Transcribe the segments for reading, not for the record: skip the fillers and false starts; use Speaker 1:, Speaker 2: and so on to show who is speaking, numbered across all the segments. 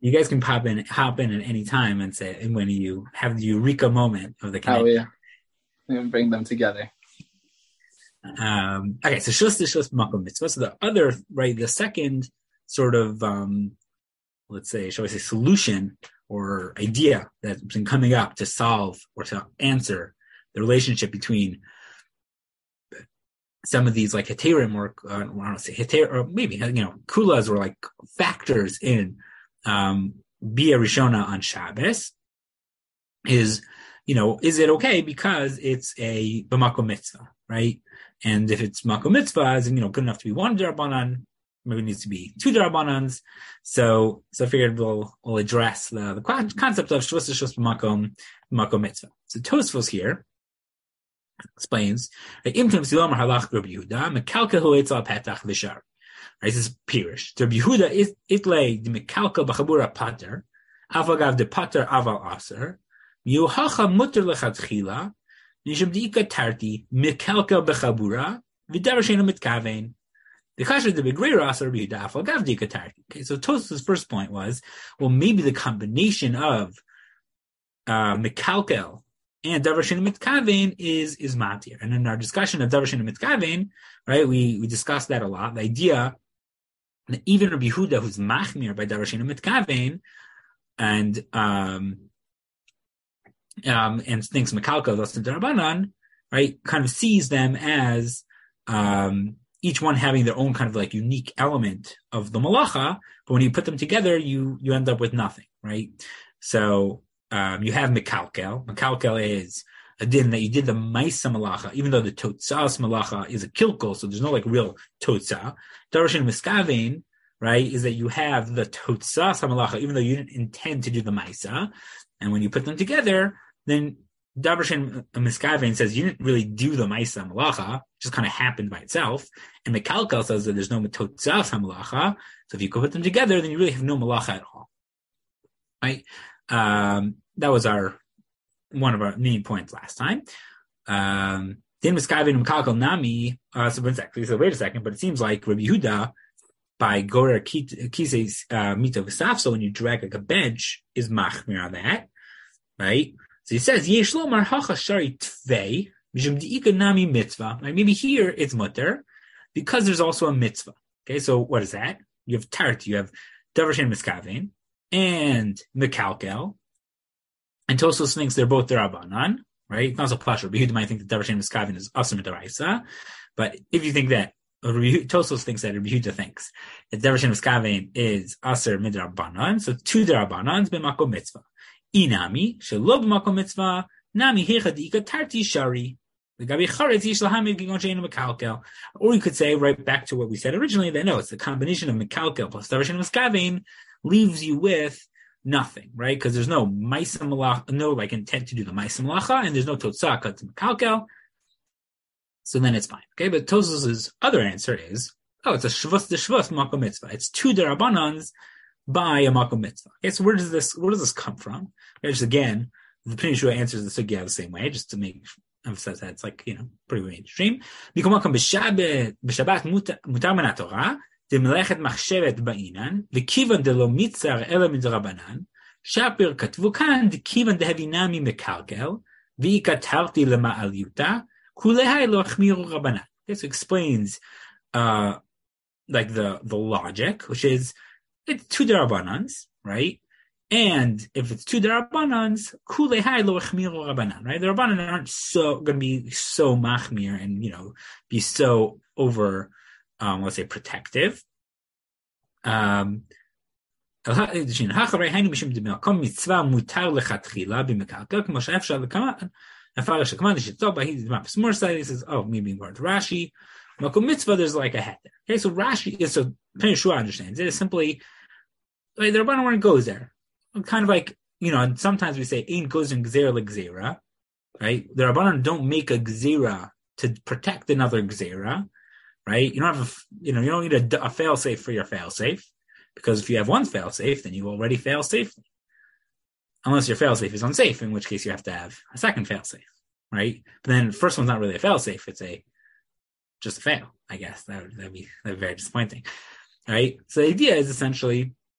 Speaker 1: You guys can hop in at any time and say, and when you have the eureka moment of the connection.
Speaker 2: Oh yeah, and bring them together.
Speaker 1: Okay, so shus makom mitzvah. So the other, right, the second sort of, let's say, shall we say, solution or idea that's been coming up to solve or to answer the relationship between some of these like heterim or I don't want to say heter or maybe kulas or like factors in Bia Rishona on Shabbos is it okay because it's a b'makom mitzvah, right? And if it's makom mitzvah, good enough to be one derabanan, maybe it needs to be two derabanans. So I figured we'll address the concept of shvus b'makom mitzvah. So Tosfos here explains that this is Pirish. Rabbi Yehuda itlay the mekalka b'chabura pater, avagav de pater aval aser, miuhacha muter lechatchila, nisham diika tarti mekalka b'chabura v'davar sheinu mitkavein. The kasher the begreira aser Rabbi Yehuda avagav diika tarti. Okay, so Tosfos' first point was, well, maybe the combination of mekalkel and davar sheinu mitkavein is matir. And in our discussion of davar sheinu mitkavein, right, we discussed that a lot. The idea that even Rabbi Yehuda, who's machmir by davar sheinu mitkavein, and thinks mekalka that's the darabanan, right, kind of sees them as each one having their own kind of like unique element of the malacha, but when you put them together, you end up with nothing, right? So you have mekalkel. Mekalkel is a din that you did the maisa malacha, even though the totzas malacha is a kilkel, so there's no like real totza. Darshan miskavein, right, is that you have the totzas malacha, even though you didn't intend to do the maisa, and when you put them together, then Darshan miskavein says you didn't really do the maisa malacha, it just kind of happened by itself, and mekalkel says that there's no totzas malacha, so if you put them together, then you really have no malacha at all, right? That was one of our main points last time. Then miskavin mekalkel nami. So wait a second, but it seems like Rabbi Yehuda by gorer kises mito v'saf. So when you drag like a bench is machmir on that, right? So he says yesh lomar hacha shari tvei mishum diika nami mitzvah. Right? Maybe here it's mutter because there's also a mitzvah. Okay, so what is that? You have tart, you have davar shein miskavin and mekalkel. And Tosfos thinks they're both derabanan, right? It's not so plush. Rabbi Yehuda might think that davar shein miskavin is aser midaraisa, but if you think that, Tosfos thinks that Rabbi Yehuda thinks that davar shein miskavin is aser midarabanan, so two derabanans b'makom mitzvah. Inami shelo b'makom mitzvah nami hecha diika tarti shari. Or you could say right back to what we said originally that no, it's the combination of mekalkel plus davar shein miskavin leaves you with nothing, right? Because there's no maisa malacha, no like intent to do the maisa malacha, and there's no totzah to mekalkel. So then it's fine, okay? But Tosfos' other answer is, it's a shvus makom mitzvah. It's two derabanans by a makom mitzvah. Okay, so where does this come from? Okay, just again, the Pnei Yehoshua answers the sugya the same way, just to emphasize that it's like pretty mainstream. B'shabbat mutar min Torah. דמלאכת מחשבת בעינן, וכיוון דלא מיצר אלא מדרבנן, שפר כתבו כאן דכיוון דהבינה ממקלקל, והיא כתרתי למעליותה, כוליה לא החמירו רבנן. This explains like the logic, which is it's two derabanans, right? And if it's two derabanans, kulehai lo achmiru rabanan, right? The rabbanan aren't going to be so machmir and be so over. Let's say protective. Right? So he says, maybe more to Rashi. Makom mitzvah, there's like a heter. Okay, so Rashi is so Pnei Yehoshua understands it is simply like the Rabbanan when it goes there. Kind of like, and sometimes we say ain't goes in gzera legzera, right? The Rabbanan don't make a gzera to protect another gzera. Right? You don't have you don't need a fail safe for your fail safe, because if you have one fail safe, then you already fail safely. Unless your fail safe is unsafe, in which case you have to have a second fail safe, right? But then the first one's not really a fail safe; it's just a fail. I guess that'd be very disappointing, right? So the idea is essentially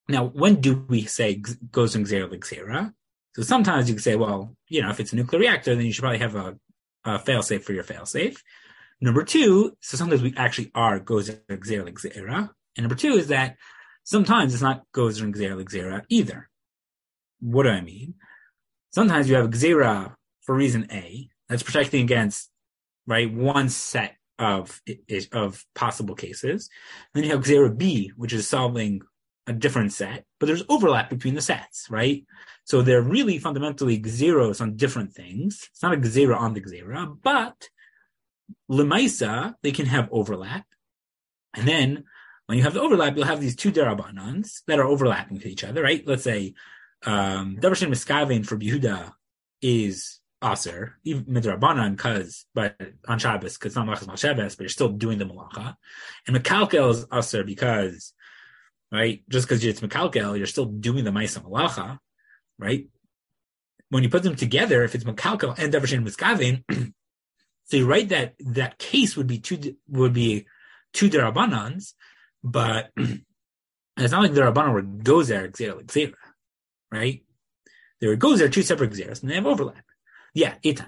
Speaker 1: Now, when do we say goes from Xera to Xera? So sometimes you can say, well, if it's a nuclear reactor, then you should probably have a failsafe for your failsafe. Number two, so sometimes we actually are goes from Xera to Xera. And number two is that sometimes it's not goes from Xera to Xera either. What do I mean? Sometimes you have Xera for reason A that's protecting against, right, one set of possible cases. And then you have Xera B, which is solving a different set, but there's overlap between the sets, right? So they're really fundamentally Xeros on different things. It's not a Xera on the Xera, but Lemaisa, they can have overlap. And then when you have the overlap, you'll have these two derabanans that are overlapping to each other, right? Let's say Davar Shein Miskavein for Yehuda is Aser, even midrabanan, but on Shabbos, because it's not Malachas Mal Shabbos, but you're still doing the Malacha. And Mekalkel is Aser because, right, just because it's Mekalkel, you're still doing the Maisa Malacha, right? When you put them together, if it's Mekalkel and Davar Shein Miskavein, so you write that case would be two derabanans, but it's not like the Rabbanan were Gozer, Xera, Xera, right? There were Gozer, two separate Xeras, and they have overlap. Yeah, Eitan.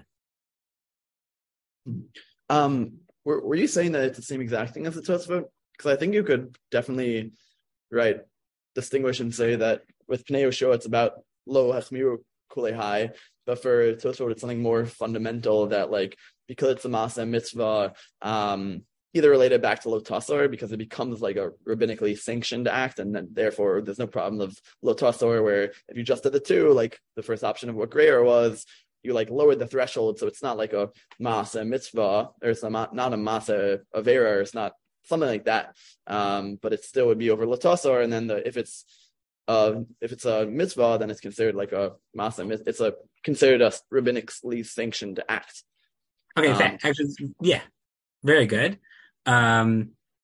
Speaker 3: Were you saying that it's the same exact thing as the Tosfot? Because I think you could definitely, right, distinguish and say that with Pnei Yoshua it's about Lo Hachmiru Kulei Hai, but for Tosfot it's something more fundamental that, like, because it's a Maaseh Mitzvah, either related back to Lo Tasor, because it becomes like a rabbinically sanctioned act, and then therefore there's no problem of Lo Tasor, where if you just did the two, like the first option of what Greer was, you like lowered the threshold, so it's not like a Maaseh Mitzvah, or it's not a Maaseh Avera, or it's not something like that, but it still would be over Lo Tasor, and then if it's a mitzvah, then it's considered like a Maaseh. It's considered a rabbinically sanctioned act.
Speaker 1: Okay, actually, yeah, very good. Yeah,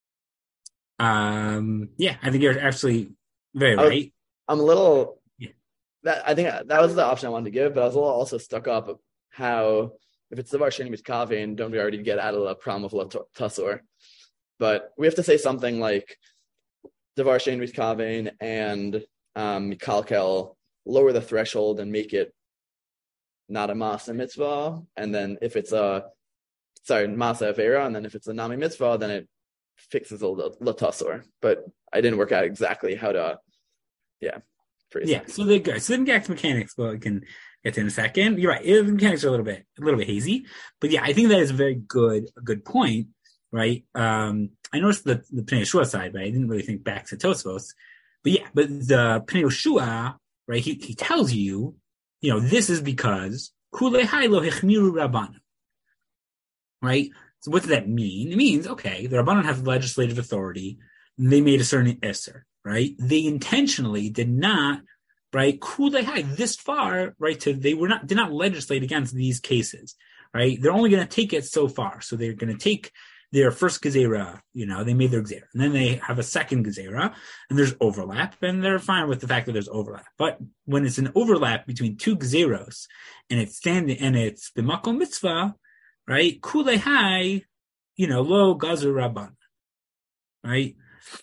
Speaker 1: I think you're absolutely very right.
Speaker 3: I'm a little. Yeah. I think that was the option I wanted to give, but I was a little also stuck up how if it's Davar Shein Miskavein, don't we already get out of the problem of Lo Tasor? But we have to say something like Davar Shein Miskavein and Mikalkel lower the threshold and make it not a Maaseh Mitzvah, and then if it's Maaseh Avera, and then if it's a Nami Mitzvah, then it fixes Lo Tasor. But I didn't work out exactly how to, phrase
Speaker 1: it. So they're good. So then get to mechanics, but we can get to in a second. You're right. The mechanics are a little bit hazy, but yeah, I think that is a good point, right? I noticed the Pnei Yoshua side, but I didn't really think back to Tosfos. But yeah, but the Pnei Yoshua, right? He tells you, this is because Kulei Hai Lo Hechmiru Rabbanan. Right? So what does that mean? It means, okay, the Rabbanan have legislative authority, and they made a certain Isser, right? They intentionally did not, right, Kulei Hai this far, right, did not legislate against these cases, right? They're only going to take it so far. So they're going to take their first Gezerah, they made their Gezerah. And then they have a second Gezerah, and there's overlap, and they're fine with the fact that there's overlap. But when it's an overlap between two Gezeros, and it's B'makom Mitzvah, right? Kulei Hai, Lo Gazer Rabban, right?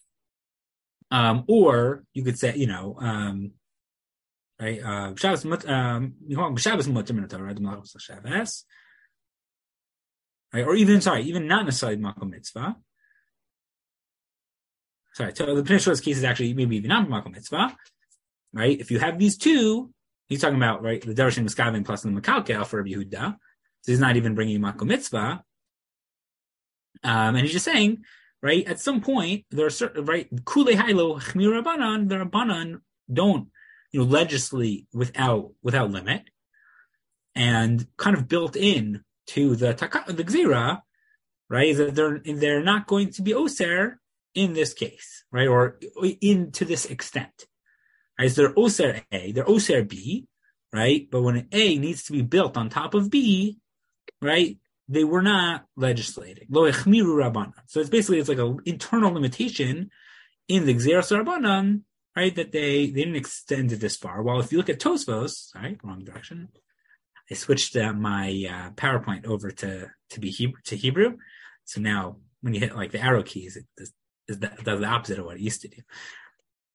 Speaker 1: Or you could say, right? Shabbos Mutter Shabbos, right? Or even not necessarily Makom Mitzvah. Sorry, so the Pnei Yoshua's case is actually maybe even not Makom Mitzvah, right? If you have these two, he's talking about, right, the Davar Shein Miskavein plus the Mekalkel for Rabbi Yehuda. So he's not even bringing Makom Mitzvah. And he's just saying, right, at some point, there are certain, right, Kulei Hai Lo Hechmiru Rabbanan, the Rabbanan don't, legislate without limit, and kind of built in to the Gzira, right, is that they're not going to be Oser in this case, right, or to this extent. Right, so they're Oser A, they're Oser B, right, but when A needs to be built on top of B, right, they were not legislating. Lo echmiru rabbanan. So it's like an internal limitation in the Gzeras Rabbanan, right, that they didn't extend it this far. While if you look at Tosfos, sorry, wrong direction. I switched my PowerPoint over to Hebrew. So now when you hit like the arrow keys, it does the opposite of what it used to do.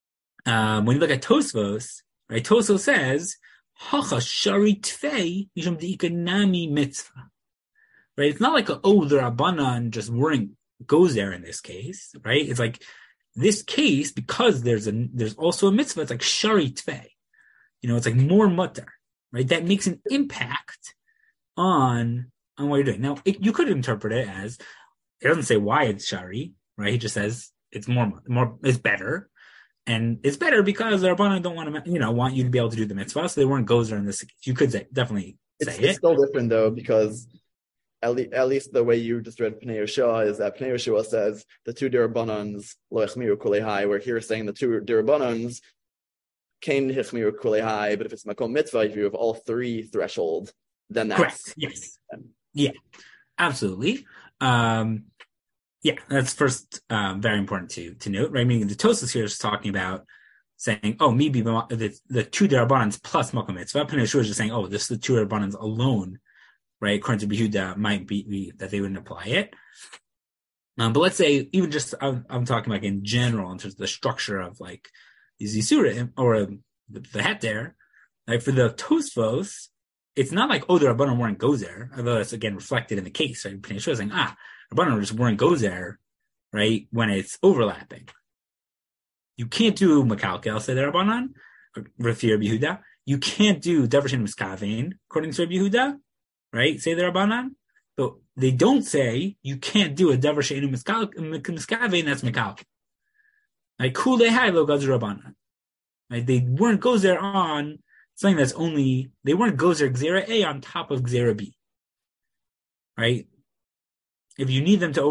Speaker 1: When you look at Tosfos, right? Tosfos says, "Hacha shari tvei mishum diikanami mitzvah." Right? It's not like the Rabbanan just weren't goes there in this case, right? It's like this case because there's also a mitzvah. It's like shari tvei, it's like more mutter, right? That makes an impact on what you're doing. Now you could interpret it as it doesn't say why it's shari, right? He just says it's more it's better. And it's better because the Rabbanan don't want to, want you to be able to do the mitzvah, so they weren't gozer in this case. You could definitely say it.
Speaker 3: It's still different though, because at least the way you just read Pnei Yehoshua is that Pnei Yehoshua says the two dirabbanans lo hechmiru kulei hai, where here is saying the two dirabbanans can hechmiru kulei hai, but if it's makom mitzvah, if you have all three threshold, then that's
Speaker 1: correct. Yes. Yeah, absolutely. Yeah, that's first very important to note, right? Meaning the Tosfos here is talking about saying, maybe the two derabbanans plus makom mitzvah. Pnei Yehoshua is just saying, this is the two derabbanans alone, right? According to Yehuda, might be that they wouldn't apply it. But let's say even just I'm talking like in general in terms of the structure of like these Yisura or the heter. Like for the Tosfos, it's not like the Rabbanan weren't gozer, although that's again reflected in the case. Right? Pnei Yehoshua is saying Rabbanan just weren't gozer, right? When it's overlapping, you can't do Makalkel, say the Rabbanan, Rafir Yehuda. You can't do Devarshin Miskavein, according to Rabbi Yehuda, right? Say the Rabbanan. But they don't say you can't do a Devarshin Miskavein, that's Makalkel. Like Kulei Hai Lo Gazer Rabbanan. Right? They weren't gozer on something that's they weren't gozer Gzera A on top of Gzera B. Right? If you need them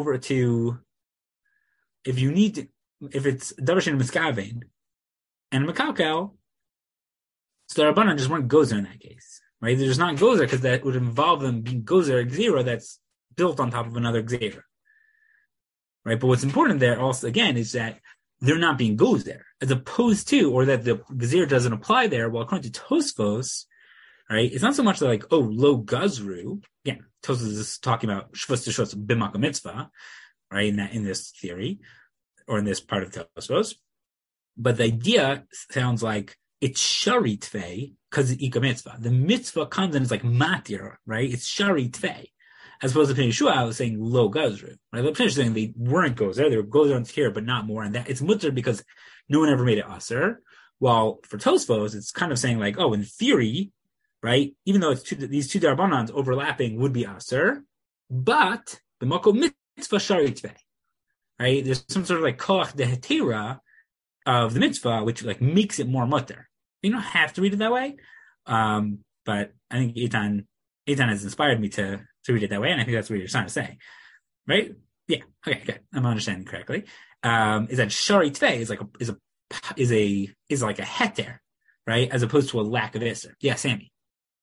Speaker 1: if it's Darshan Miskavein and Makalkel, so the Rabbanan just weren't gozer in that case, right? They're just not gozer because that would involve them being gozer Gzera that's built on top of another Gzera, right? But what's important there also, again, is that they're not being gozer, as opposed to, or that the Gzera doesn't apply there. Well, according to Tosfos, right, it's not so much like, lo gazru. Again, Tosfos is talking about shvus to shvus b'makom mitzvah, right, in this theory, or in this part of Tosfos. But the idea sounds like it's shari tvei because it's ika mitzvah. The mitzvah comes and it's like matir, right? It's shari tvei. As opposed to Pnei Yehoshua was saying lo gazru, right? Pnei Yehoshua was saying they weren't gozer, they were gozer on here, but not more. And that it's mutter because no one ever made it aser. While for Tosfos, it's kind of saying like, in theory, right? Even though these two darbanans overlapping would be aser, but the makom mitzvah shari tvei, right? There's some sort of like koach dehetera of the mitzvah, which like makes it more mutter. You don't have to read it that way, but I think Eitan has inspired me to read it that way, and I think that's what you're trying to say, right? Yeah. Okay. Good. I'm understanding correctly. Is that shari tvei is like a heter, right? As opposed to a lack of iser. Yeah, Sammy.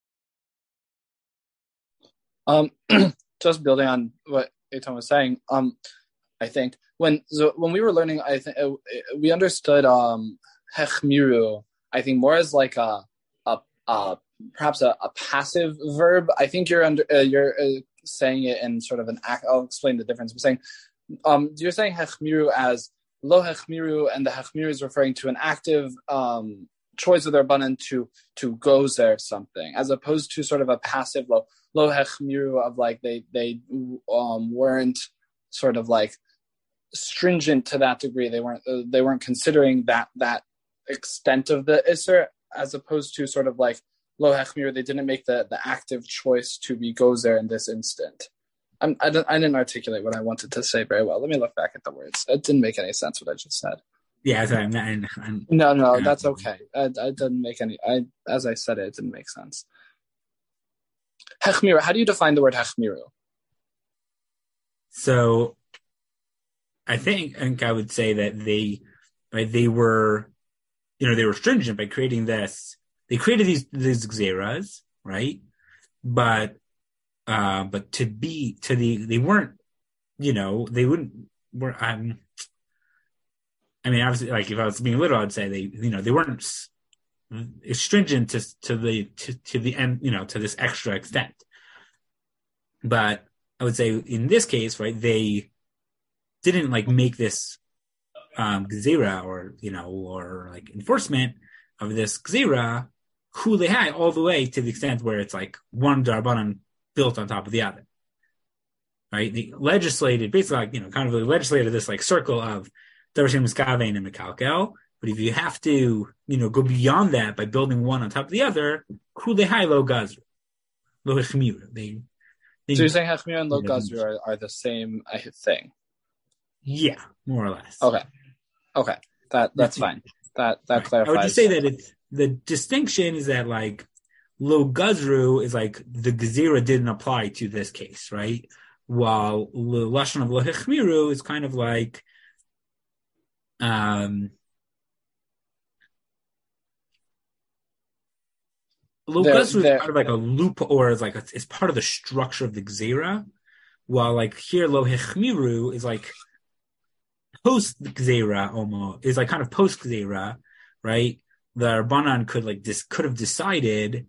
Speaker 2: Just building on what Eitan was saying, I think when we were learning, I think we understood hechmiru. I think more as like a perhaps a passive verb. I think you're saying it in sort of an act. I'll explain the difference. I'm saying you're saying hechmiru as lo hechmiru, and the hechmiru is referring to an active choice of the Rabbanan to gozer something, as opposed to sort of a passive lo hechmiru of like they weren't sort of like stringent to that degree. They weren't considering that extent of the iser, as opposed to sort of like lo hechmiru. They didn't make the active choice to be gozer in this instant. I didn't articulate what I wanted to say very well. Let me look back at the words. It didn't make any sense what I just said.
Speaker 1: Yeah, sorry,
Speaker 2: No, that's okay. I didn't make any. As I said it didn't make sense. Hechmiru. How do you define the word hechmiru?
Speaker 1: So, I think I would say that they were, they were stringent by creating this. They created these gzeras, right? But they weren't, they wouldn't. I mean, obviously, like if I was being literal, I'd say they weren't stringent to the end, to this extra extent. But I would say in this case, right, they didn't like make this gzira or like enforcement of this gzira, kulehai, all the way to the extent where it's like one darabanan built on top of the other. Right? They legislated, basically, like, kind of legislated this like circle of Darshan Miskavein and Mekalkel. But if you have to, go beyond that by building one on top of the other, kulehai lo gazru, lo hechmiru.
Speaker 2: So you're saying hechmiru and lo gazru are the same thing?
Speaker 1: Yeah, more or less.
Speaker 2: Okay. That's fine. That right. Clarifies.
Speaker 1: I would just say that the distinction is that like lo gazru is like the gezira didn't apply to this case, right? While the lashon of lo hechmiru is kind of like lo gazru is kind of like a loop, or is like it's part of the structure of the gezira, while like here lo hechmiru is like post gzeira, almost is like kind of post gzeira, right? The Rabbanan could have decided,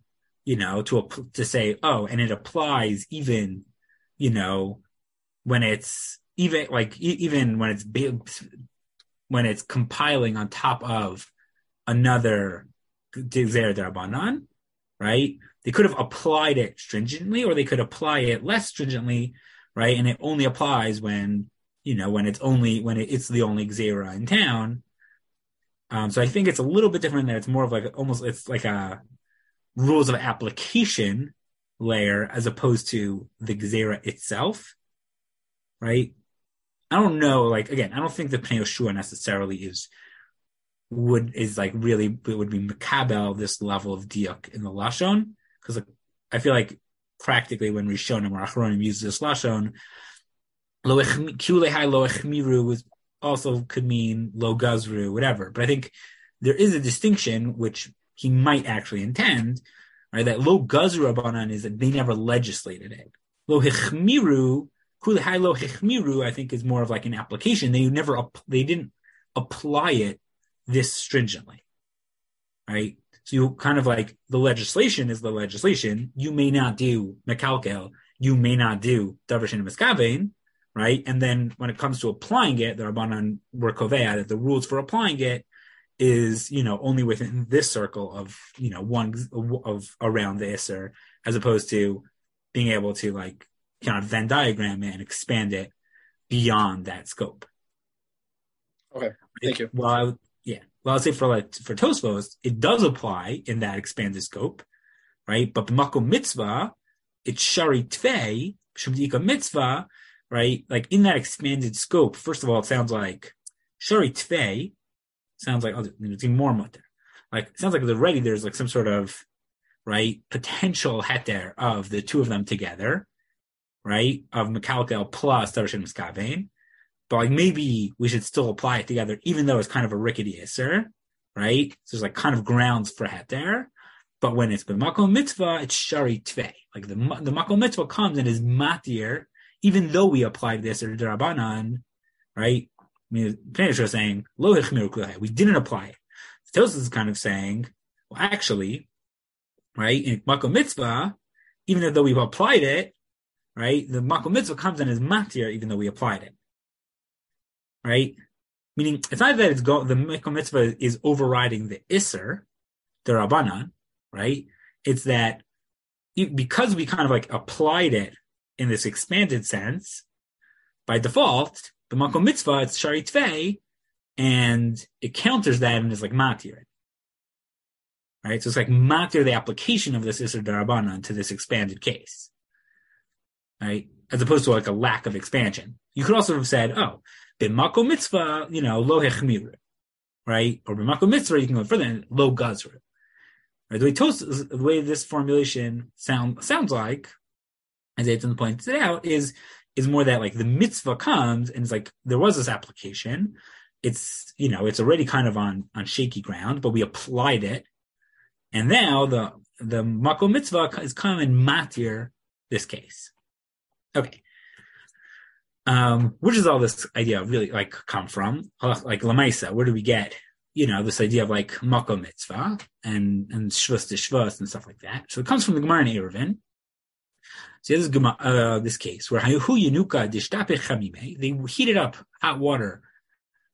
Speaker 1: to say, oh, and it applies even, when it's even when it's compiling on top of another gzeira Rabbanan, right? They could have applied it stringently, or they could apply it less stringently, right? And it only applies when it's the only gzeira in town. So I think it's a little bit different. That it's more of like it's like a rules of application layer as opposed to the gzeira itself, right? I don't know. Like, again, I don't think that Pnei Yehoshua necessarily would be makabel this level of diuk in the lashon, because I feel like practically when Rishonim or Achronim use this lashon, lo echmiru was also could mean lo gazru, whatever. But I think there is a distinction which he might actually intend, right? That lo gazru Rabbanan is that they never legislated it. Lo hechmiru, kulehai lo hechmiru, I think is more of like an application. They didn't apply it this stringently, right? So you kind of like the legislation is the legislation. You may not do mekalkel, you may not do davar she'ein miskavein, right? And then when it comes to applying it, the Rabbanan were kovea that the rules for applying it is, only within this circle of, one of around the Isser, as opposed to being able to like kind of Venn diagram it and expand it beyond that scope.
Speaker 2: Okay, thank you.
Speaker 1: Well, I'll say for Tosfos, it does apply in that expanded scope, right? But b'makom mitzvah, it's shari tvei, shabdika mitzvah, right? Like in that expanded scope, first of all, it sounds like shari tvei, sounds like it's even more mutter. Like it sounds like already there's like some sort of right potential heter of the two of them together, right? Of mekalkel plus davar she'ein miskavein. But like maybe we should still apply it together, even though it's kind of a rickety isser, right? So there's like kind of grounds for heter. But when it's b'makom mitzvah, it's shari tvei. Like the makom mitzvah comes and is matir, even though we applied this or derabanan, right? I mean, Pnei Yehoshua is saying lo hechmiru kulehai. We didn't apply it. Tosfos is kind of saying, well, actually, right? In makom mitzvah, even though we've applied it, right? The makom mitzvah comes and is matir, even though we applied it. Right? Meaning, it's not that the makom mitzvah is overriding the Isser, the Rabbanan, right? It's that because we kind of like applied it in this expanded sense, by default, the makom mitzvah, it's shari tvei, and it counters that and is like matir. Right? So it's like matir the application of this Isser Darabanan to this expanded case. Right? As opposed to like a lack of expansion. You could also have said, oh, b'makom mitzvah, lo hechmiru, right? Or b'makom mitzvah, you can go further, and lo gazru. Right? The way this formulation sounds like, as Eitan pointed out, is more that like the mitzvah comes and it's like there was this application. It's it's already kind of on shaky ground, but we applied it, and now the makom mitzvah is coming matir this case. Okay. Where does all this idea really like come from? Like Lamaisa, where do we get, this idea of like makom mitzvah and shvus to shvus and stuff like that? So it comes from the Gemara in Eruvin. So this case where they heated up hot water,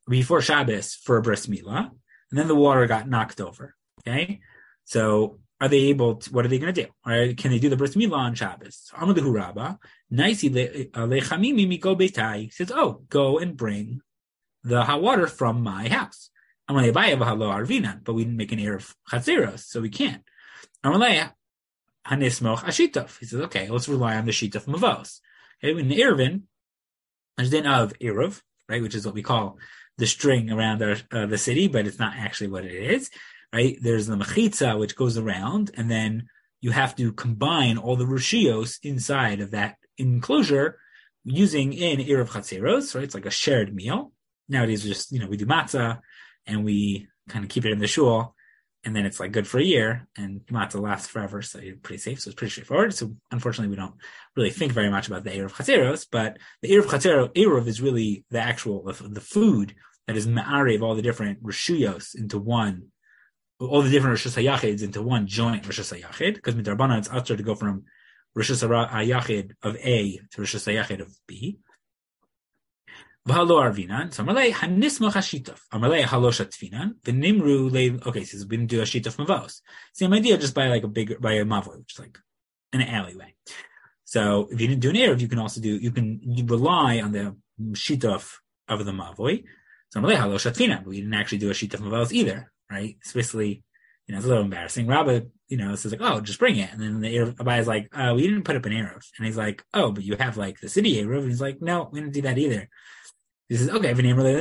Speaker 1: before Shabbos for a bris milah, and then the water got knocked over. Okay, so are they able to, what are they going to do? Right? Can they do the bris milah on Shabbos? Amadahu Rabba, Naisi lechamimi miko beitai says, oh, go and bring the hot water from my house. Amalei Abaye v'halo arvinan, but we didn't make an eruv chatzeros, so we can't. Amalei hanismoch ashitov. He says, okay, let's rely on the shitov mavos. Okay, in Eruvin, there's then of eruv, right, which is what we call the string around the city, but it's not actually what it is, right? There's the mechitza, which goes around, and then you have to combine all the rushios inside of that enclosure using an eruv chatzeros, right? It's like a shared meal. Nowadays, we just, we do matzah, and we kind of keep it in the shul, and then it's like good for a year, and matzah lasts forever, so you're pretty safe. So it's pretty straightforward. So unfortunately, we don't really think very much about the eruv chatzeros, but the eruv chatzero eruv is really the actual the food that is ma'arev all the different rishuyos into one, all the different rishus hayachids into one joint rishus hayachid. Because midrabanan it's usher to go from rishus hayachid of A to rishus hayachid of B. V'halo arvinan, so amalei hanismach hashitov, amalei halo shatfinan, v'nimru le. Okay, so we didn't do a shitov mavos. Same idea, just by a mavoy, which is like an alleyway. So if you didn't do an eruv, you rely on the shitov of the mavoy. So amalei halo shatfinan, but we didn't actually do a shitov mavos either, right? It's basically, it's a little embarrassing. Rabbi, says like, oh, just bring it, and then the eruv Abai is like, we didn't put up an eruv, and he's like, oh, but you have like the city eruv, and he's like, no, we didn't do that either. He says, okay,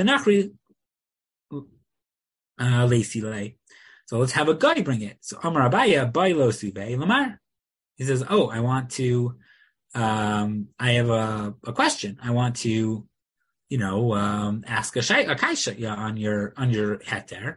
Speaker 1: so let's have a guy bring it. So Amar Abaya, Bailo Sube, Lamar. He says, oh, I want to, I have a question. I want to, ask a kaisha on your heter.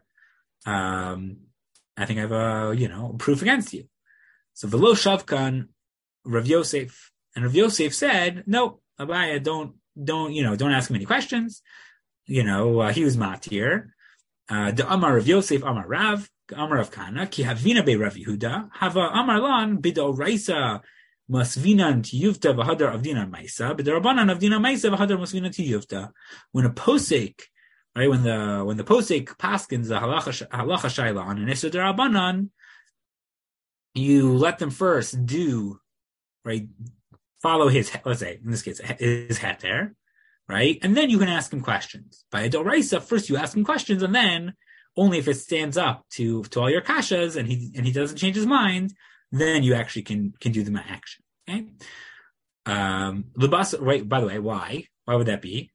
Speaker 1: I think I have a, proof against you. So Velo Shavkan, Rav Yosef, and Rav Yosef said, no, Abaya, don't ask him any questions. He was matir. The Amar Rav Yosef, Amar Rav, Amar Rav Kana, ki havina be Rav Yehuda, hava Amar lan bido raisa masvinan tiyuvta v'hadar avdinan maisa, b'darabanan avdinan maisa v'hadar masvinan tiyuvta. When a posek, right, when the posek paskins the halacha shayla on an isur darabanan, you let them first do, right, follow his, let's say, in this case, his heter, right? And then you can ask him questions. By a doraisa, first you ask him questions, and then only if it stands up to all your kashas and he doesn't change his mind, then you actually can do the action. Okay? Right, by the way, why? Why would that be?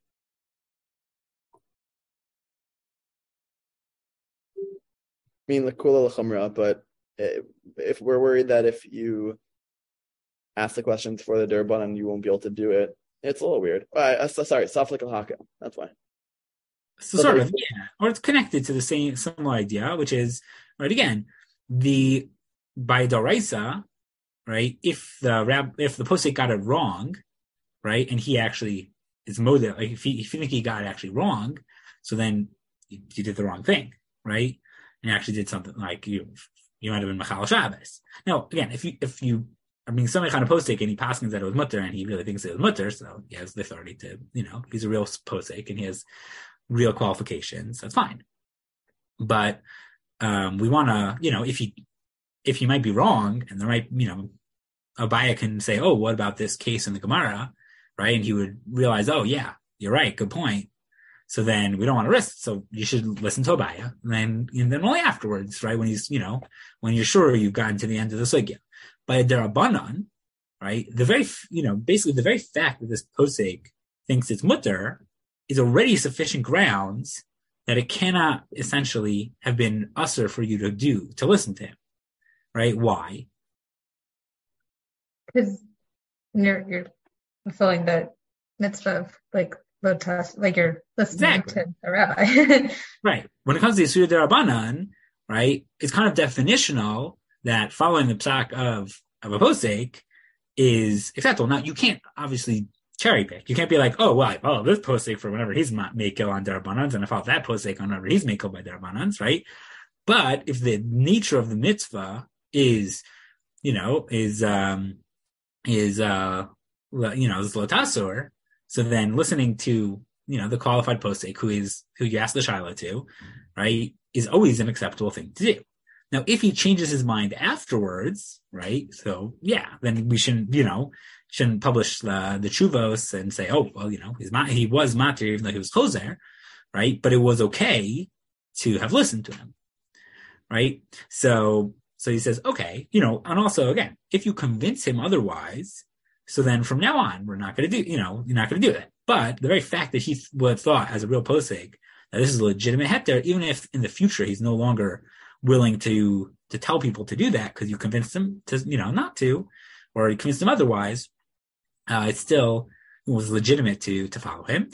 Speaker 3: I mean, l'kula l'chumra, but if we're worried that if you ask the questions for the Durban, you won't be able to do it. It's a little weird. Sorry, Saflik al-Haka. That's why.
Speaker 1: So sort of, yeah. Or it's connected to the same similar idea, which is, right, again, by Doraisa, right, if the posek got it wrong, right, and he actually is model, like if you think he got it actually wrong, so then you did the wrong thing, right? And you actually did something like you might have been Machal Shabbos. Now, again, if somebody kind of posek and he paskins that it was mutter and he really thinks it was mutter, so he has the authority to, he's a real posek and he has real qualifications, that's fine. But we want to, if he might be wrong and there might, Abaya can say, oh, what about this case in the Gemara, right? And he would realize, oh yeah, you're right, good point. So then we don't want to risk. So you should listen to Abaya, and then only afterwards, right? When he's, when you're sure you've gotten to the end of the sugya. By a derabanan, right? Basically the very fact that this posek thinks it's mutter is already sufficient grounds that it cannot essentially have been usher for you to listen to him, right? Why?
Speaker 4: Because you're fulfilling the mitzvah of like lotas, like you're listening to the rabbi.
Speaker 1: Right. When it comes to Yisur Derabanan, right, it's kind of definitional that following the psak of a posek is acceptable. Now, you can't obviously cherry pick. You can't be like, oh, well, I follow this posek for whenever he's makel on derabanans, and I follow that posek on whenever he's makel by derabanans, right? But if the nature of the mitzvah is lotasur, so then listening to the qualified posek who you ask the shaila to, right, is always an acceptable thing to do. Now, if he changes his mind afterwards, right, so then we shouldn't publish the chuvos and say, oh, well, he was matir even though he was choser, right? But it was okay to have listened to him, right? So he says, okay, and also again, if you convince him otherwise, so then from now on, we're not going to do, you're not going to do that. But the very fact that he would have thought as a real posek that this is a legitimate heter, even if in the future he's no longer willing to tell people to do that because you convinced him to, not to, or you convinced him otherwise, it still was legitimate to follow him.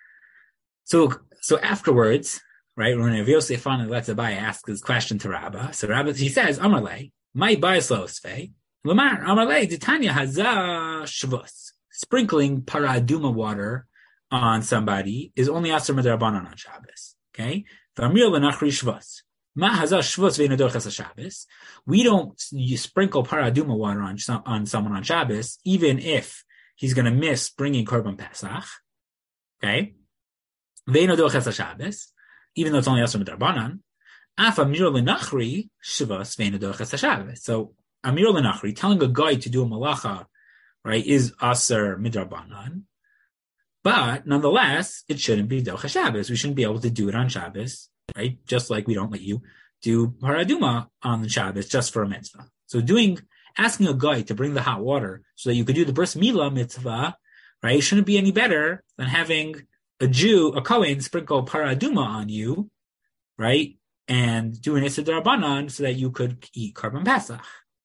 Speaker 1: So afterwards, right, when Rav Yosef finally lets Abaye ask his question to Rabba, so Rabba, he says, Amarle, my bias losfe, Lamar, Amarle, Titania haza shvus. Sprinkling paraduma water on somebody is only aser midrabanan on Shabbos. Okay? V'amir lenachri shvus. Ma haza shvus ve'inadochas Shabbos. We don't sprinkle paraduma water on someone on Shabbos, even if he's going to miss bringing korban Pesach. Okay? Ve'inadochas Shabbos, even though it's only aser midrabanan. Af amir lenachri shvus ve'inadochas Shabbos. So amir lenachri, telling a guy to do a malacha, right, is aser midrabanan, but nonetheless, it shouldn't be docha Shabbos. We shouldn't be able to do it on Shabbos, right? Just like we don't let you do paraduma on Shabbos just for a mitzvah. So asking a guy to bring the hot water so that you could do the bris milah mitzvah, right, shouldn't be any better than having a Kohen, sprinkle paraduma on you, right, and do an issa d'Rabbanan so that you could eat korban Pesach.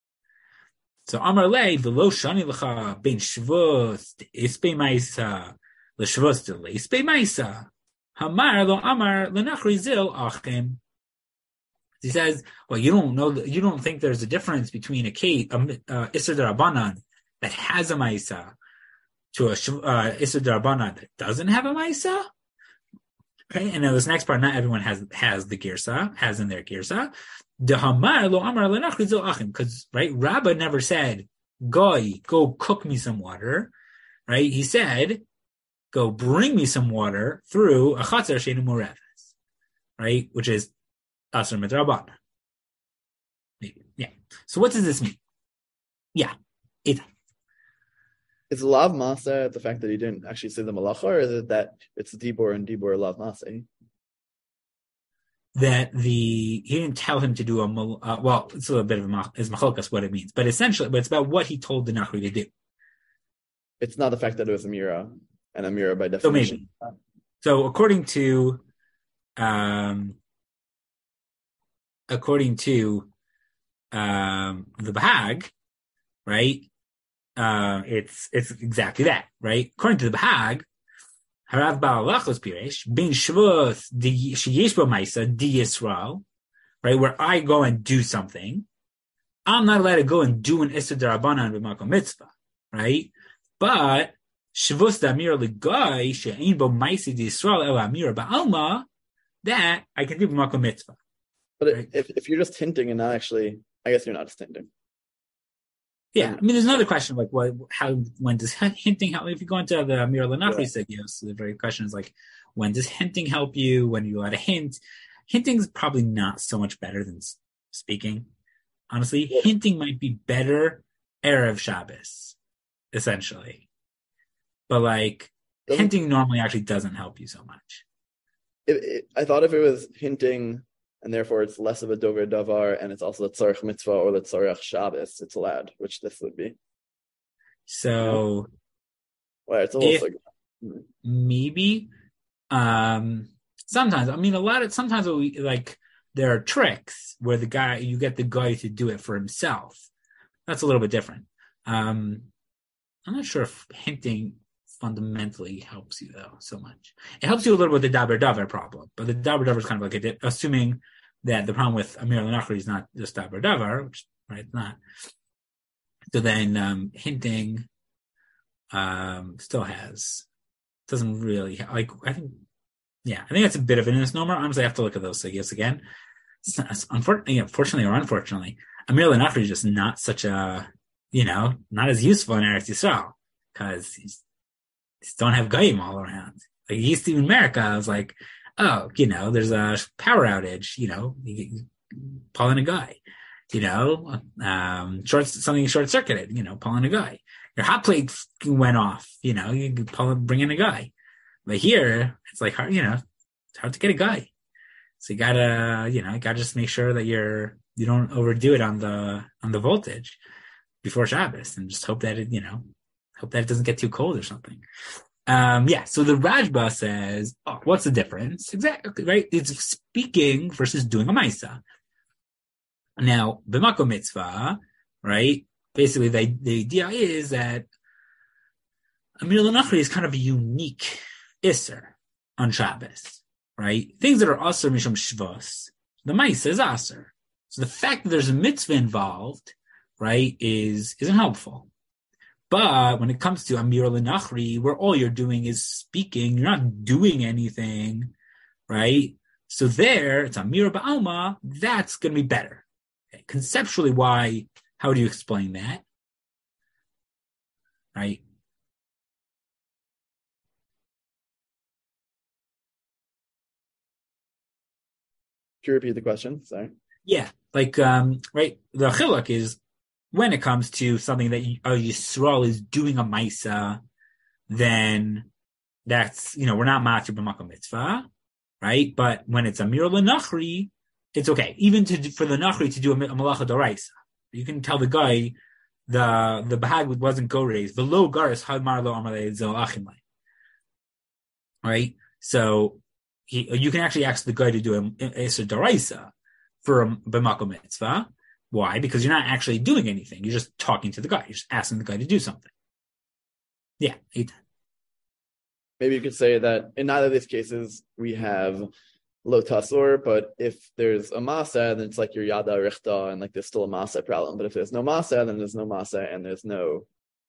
Speaker 1: So Amar Lei v'lo shani l'cha ben shvus ispei ma'isa l'shvus de ispei ma'isa hamar lo amar l'nachri zil achem. He says, well, you don't think there's a difference between a Isser D'Rabbanan that has a ma'isa to a Isser D'Rabbanan that doesn't have a ma'isa? Okay, and now this next part, not everyone has the girsa, has in their girsa. Because, right, Rabbah never said, Goy, go cook me some water, right? He said, go bring me some water through a chatzar sheinu moreves, right? Which is asur midrabanan. Yeah. So what does this mean? Yeah. It's
Speaker 3: lav masa the fact that he didn't actually say the malacha, or is it that it's dibur and dibur lav masa?
Speaker 1: That he didn't tell him to do well, it's a little bit of is machlokes what it means, but essentially, it's about what he told the Nachri to do.
Speaker 3: It's not the fact that it was Amira, and Amira by definition.
Speaker 1: So according to the Bahag, right? It's exactly that, right? According to the Bahag, Harav Ba'alachos Piresh, Bin Shavuos, Sheyesh Bo Maisa, Di Yisrael, right, where I go and do something, I'm not allowed to go and do an Issa D'Rabbanan b'makom mitzvah, right? But Shavuos D'Amir L'Goy, She'ein Bo Maisa Di Yisrael El Amir Ba'alma, that I can do b'makom mitzvah.
Speaker 3: But right? if you're just hinting and not actually, I guess you're not just hinting.
Speaker 1: Yeah, I mean, there's another question like, when does hinting help? If you go into the Amir L'Nachri Segios, the very question is like, when does hinting help you? When you let a hint? Hinting is probably not so much better than speaking. Honestly, hinting might be better Erev Shabbos, essentially. But like, hinting normally actually doesn't help you so much.
Speaker 3: I thought if it was hinting, and therefore it's less of a dover davar, and it's also the tzarech mitzvah or the tzarech Shabbos, it's allowed, which this would be.
Speaker 1: So,
Speaker 3: well, it's almost like
Speaker 1: maybe sometimes. I mean, sometimes there are tricks where you get the guy to do it for himself. That's a little bit different. I'm not sure if hinting fundamentally helps you though so much. It helps you a little with the daber davar problem, but the daber davar is kind of like assuming that the problem with Amir L'Nachri is not just daber davar, which right, it's not. So then hinting still doesn't really like. I think that's a bit of an misnomer. Honestly, I have to look at those sugyas again. Fortunately or unfortunately, Amir L'Nachri is just not such a not as useful in Eretz Yisrael because he's don't have goyim all around. Like, it used to in America, I was like, oh, there's a power outage, you pull in a guy, something short circuited, pull in a guy. Your hot plate went off, you bring in a guy. But here, it's like hard, it's hard to get a guy. So you gotta just make sure that you don't overdo it on the voltage before Shabbos, and just hope that it doesn't get too cold or something. So the Rajba says, what's the difference? Exactly, right? It's speaking versus doing a Maisa. Now, b'makom mitzvah, right? Basically, the idea is that Amir L'Nachri is kind of a unique Isser on Shabbos, right? Things that are Asr Mishum Shvos, the Maisa is Asr. So the fact that there's a mitzvah involved, right, isn't helpful. But when it comes to Amir L'Nachri, where all you're doing is speaking, you're not doing anything, right? So there, it's Amir Ba'alma, that's going to be better. Okay. Conceptually, how do you explain that? Right?
Speaker 3: Can you repeat the question? Sorry.
Speaker 1: Yeah, right. The chiluk is when it comes to something that Yisrael is doing a Maisa, then that's, we're not Matir b'makom mitzvah, right? But when it's Amir L'Nachri, it's okay. Even for the Nachri to do a Malacha D'Oraisa. You can tell the guy, the Bahag wasn't go raised. The low garis hadmar lo amalei zel achimai. Right? So, you can actually ask the guy to do a Eser D'Oraisa for a b'makom mitzvah. Why? Because you're not actually doing anything. You're just talking to the guy. You're just asking the guy to do something. Yeah.
Speaker 3: Maybe you could say that in neither of these cases we have lo tasor, but if there's a masa, then it's like your yada richta, and like there's still a masa problem. But if there's no masa, then there's no masa, and there's no.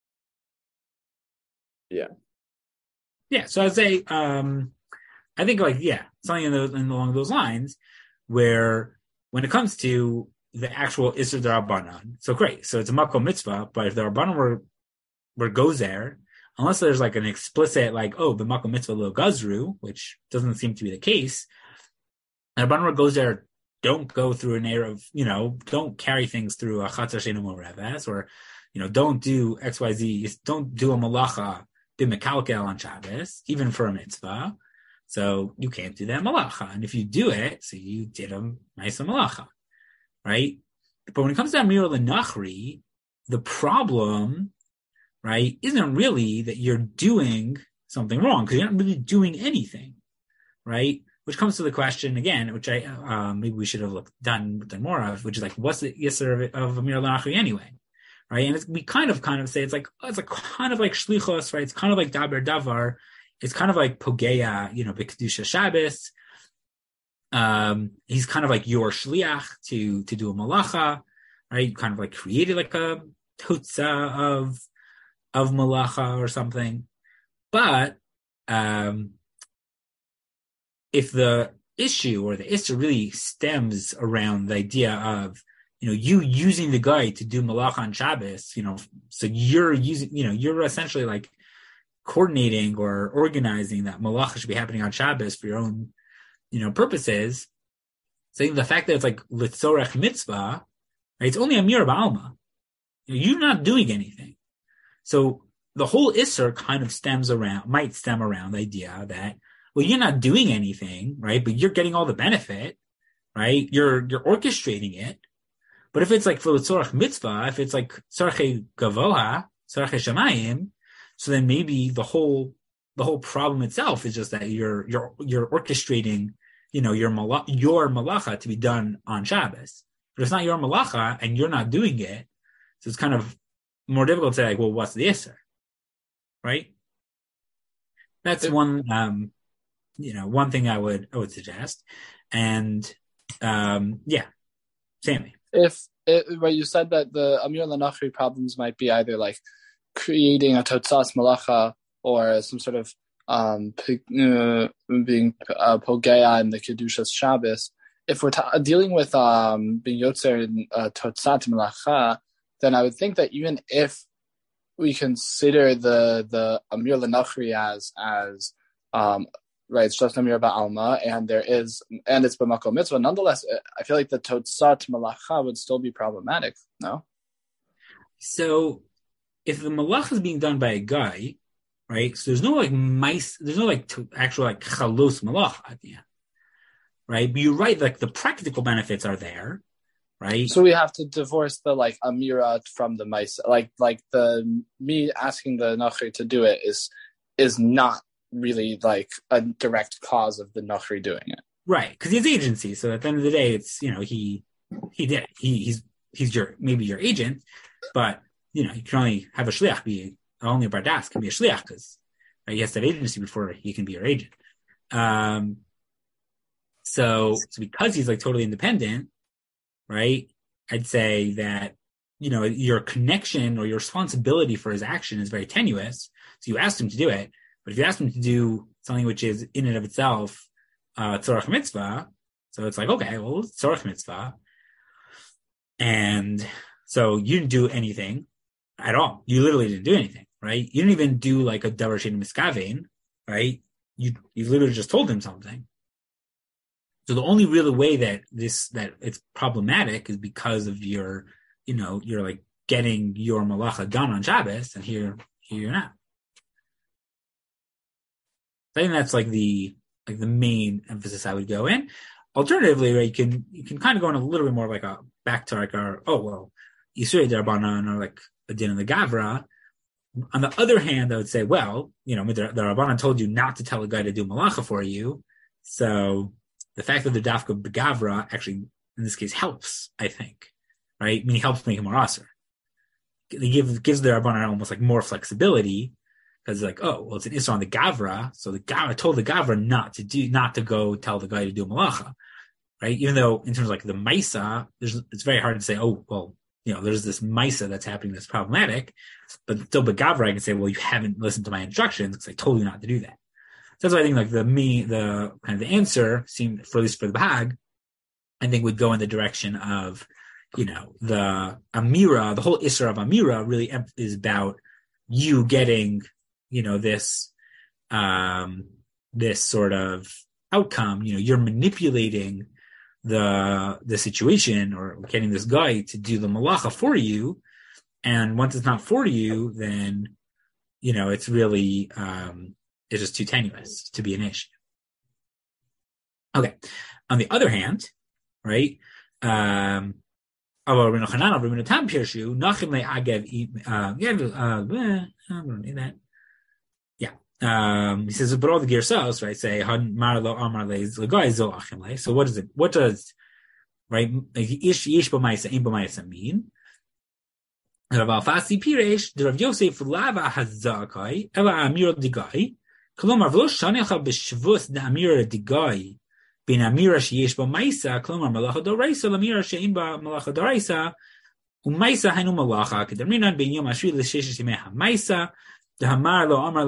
Speaker 3: Yeah.
Speaker 1: Yeah. So I'd say, I think something along those lines, where when it comes to the actual Isser D'Rabbanan, so great. So it's a makom mitzvah, but if the Rabbanan were goes there, unless there's like an explicit the makom mitzvah lo gazru, which doesn't seem to be the case. And Rabbanan goes there, don't go through an era of, don't carry things through a chatzar she'eino moreves, or, don't do XYZ, don't do a malacha b'mekalkel on Shabbos, even for a mitzvah. So you can't do that malacha. And if you do it, so you did a nice malacha, right? But when it comes to Amir L'Nachri, the problem, right, isn't really that you're doing something wrong, because you're not really doing anything, right? Which comes to the question again, which I maybe we should have done more of, which is what's the Yisr of Amir L'Nachri anyway, right? And we kind of say it's kind of like shlichos, right? It's kind of like daber davar. It's kind of like pogeya, b'kedusha Shabbos. He's kind of like your shliach to do a malacha, right? Kind of like created like a totza of malacha or something. But if the issue or the issue really stems around the idea of, you using the guy to do malacha on Shabbos, so you're using, you're essentially like coordinating or organizing that malacha should be happening on Shabbos for your own, purposes. Saying the fact that it's like litzorech mitzvah, right, it's only Amir Ba'alma. You're not doing anything. So the whole Isser kind of might stem around the idea that, well, you're not doing anything, right? But you're getting all the benefit, right? You're orchestrating it. But if it's like for Tzorach mitzvah, if it's like Tzorach gavoha, Tzorach shamayim, so then maybe the whole problem itself is just that you're orchestrating, your malacha to be done on Shabbos. But it's not your malacha and you're not doing it. So it's kind of more difficult to say, well, what's the Isser? Right? That's one thing I would suggest. And, Sammy.
Speaker 2: Right, you said that the Amir L'Nachri problems might be either like creating a totzas malacha or some sort of being pogeya in the Kedushas Shabbos. If we're dealing with being yotzer in totzat malacha, then I would think that even if we consider the Amir L'Nachri as Right, it's just Amira Ba'alma, and it's B'makom Mitzvah. Nonetheless, I feel like the Totzat Malacha would still be problematic, no?
Speaker 1: So, if the Malacha is being done by a guy, right, so there's no actual Chalos Malacha at the end, right? But you're right, like the practical benefits are there, right?
Speaker 2: So we have to divorce the Amira from the Maisa. Like the me asking the Nachri to do it is not really like a direct cause of the Nachri doing it.
Speaker 1: Right, because he has agency. So at the end of the day, it's, he's maybe your agent, but, you can only have a shliach only a bardas can be a shliach because he has to have agency before he can be your agent. So because he's like totally independent, right, I'd say that, your connection or your responsibility for his action is very tenuous. So you asked him to do it. But if you ask him to do something which is in and of itself tzorach mitzvah, so it's like, okay, well, it's tzorach mitzvah. And so you didn't do anything at all. You literally didn't do anything, right? You didn't even do like a davar shein miskavein, right? You literally just told him something. So the only real way that it's problematic is because of your, you're like getting your malacha done on Shabbos, and here you're not. I think that's like the main emphasis I would go in. Alternatively, right, you can kind of go in a little bit more like a back to like Yisrael Darabanan or like a din of the Gavra. On the other hand, I would say, well, the Rabbanan told you not to tell a guy to do malacha for you, so the fact that the dafka begavra actually in this case helps, I think, right? I mean, he helps make him more aser. It gives the Rabbanan almost like more flexibility. Because it's like, oh, well, it's an Isra on the Gavra, so the Gavra told the Gavra not to go tell the guy to do malacha, right? Even though in terms of like the Maisa, it's very hard to say, oh, well, there's this Maisa that's happening that's problematic, but still, the Gavra, I can say, well, you haven't listened to my instructions because I told you not to do that. So that's why I think like the kind of the answer seemed, for at least for the Bahag, I think would go in the direction of, the Amira, the whole Isra of Amira really is about you getting this sort of outcome. You're manipulating the situation or getting this guy to do the malacha for you. And once it's not for you, then, it's really, it's just too tenuous to be an issue. Okay. On the other hand, right, he says, but all the Gersos, right, say, so what is it? What does, right, ish b'maisa, in b'maisa mean? Rav Alfasi Piresh, the Rav Yosef lava hazakai, ela amir digai, kolomar v'lo shanecha b'shvus da amir digai, bin amira sheyesh b'maisa, kolomar malacha doraisa, l'amira she'in b'malacha doraisa, u'maisa hainu malacha, k'damrinan ben yom ashri l'shesh yimeha maisa, right?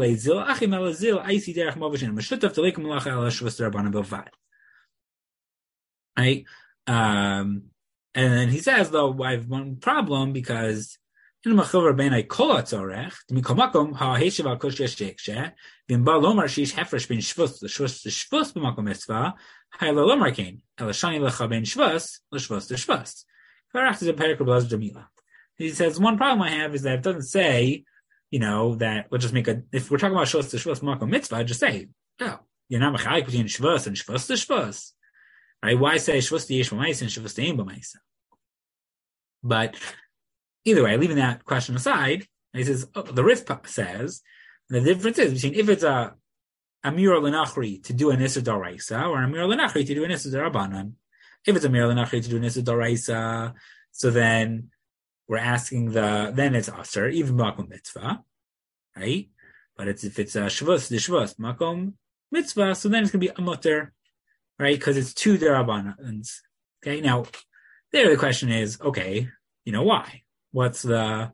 Speaker 1: And then he says, though, I have one problem because in the Machavar Benai Kolat Zorech, Mikomakom Ha Heshiv Al Kosh Yeshek Bin Ba Lomar Shish Hefresh Ben Shvus the Shvus B'Makom Mitzvah Hayla Lomar Kain Elashani Lecha Ben Shvus L'Shvus the Shvus. Farach is a Perikrablas Jamila. He says one problem I have is that it doesn't say, that we'll just if we're talking about Shvus to Shvus Makom Mitzvah, just say, you're not mechalik between Shvus and Shvus to Shvus. Right? Why say Shvus to Yesh B'Maisa and Shvus to Ein B'Maisa? But either way, leaving that question aside, he says, the Rif says, the difference is between if it's a Amir L'Nachri to do an Issa D'Oraisa or Amir L'Nachri to do an Issa D'Rabanan. If it's Amir L'Nachri to do an Issa D'Oraisa, so then we're asking then it's Aser, even Makom Mitzvah, right? But if it's a Shvus, the Shvus, Makom Mitzvah, so then it's going to be a Mutter, right? Because it's two D'Rabanans. Okay, now, there the question is, okay, why? Why is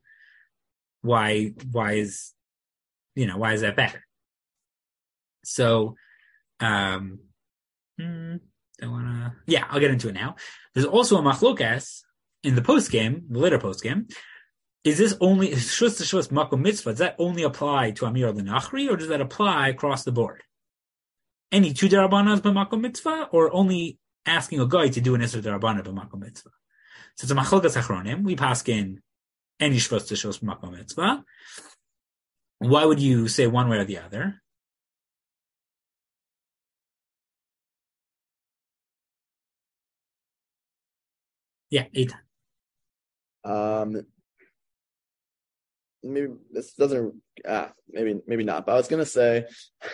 Speaker 1: that better? So, I'll get into it now. There's also a Machlokas in the post-game, the later post-game. Is this only Shvus to Shvus Makom Mitzvah? Does that only apply to Amir L'Nachri, or does that apply across the board? any two derabanas b'makom mitzvah, or only asking a guy to do an isur derabana b'makom mitzvah. So it's a machlokes achronim. We paskin any shvus to shvus b'makom mitzvah. Why would you say one way or the other? Yeah, Eitan.
Speaker 3: Maybe this doesn't. Maybe not. But I was gonna say,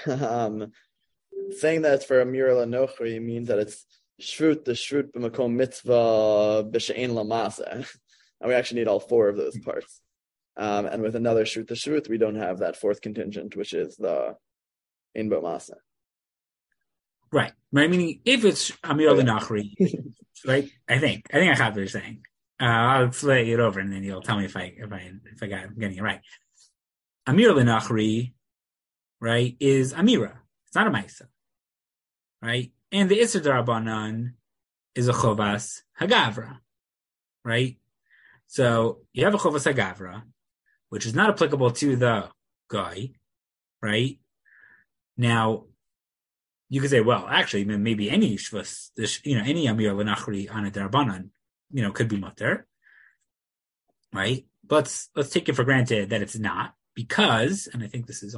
Speaker 3: saying that it's for a Amir Lanochri means that it's shvut the shvut b'makom mitzvah b'she'en lamasa, and we actually need all four of those parts. And with another shvut the shvut, we don't have that fourth contingent, which is the ein bo masa.
Speaker 1: Right. Meaning, if it's Amir Lanochri, right? I think I have what you're saying. I'll play it over, and then you'll tell me if I'm getting it right. Amir Lanochri, right, is Amira. It's not a Maisa, right? And the Isser Darabanan is a Chovas Hagavra, right? So you have a Chovas Hagavra, which is not applicable to the guy, right? Now, you could say, well, actually, maybe any Shvus, any Amir Lanochri on a Darabanan, could be mutter, right? But let's take it for granted that it's not, because, and I think this is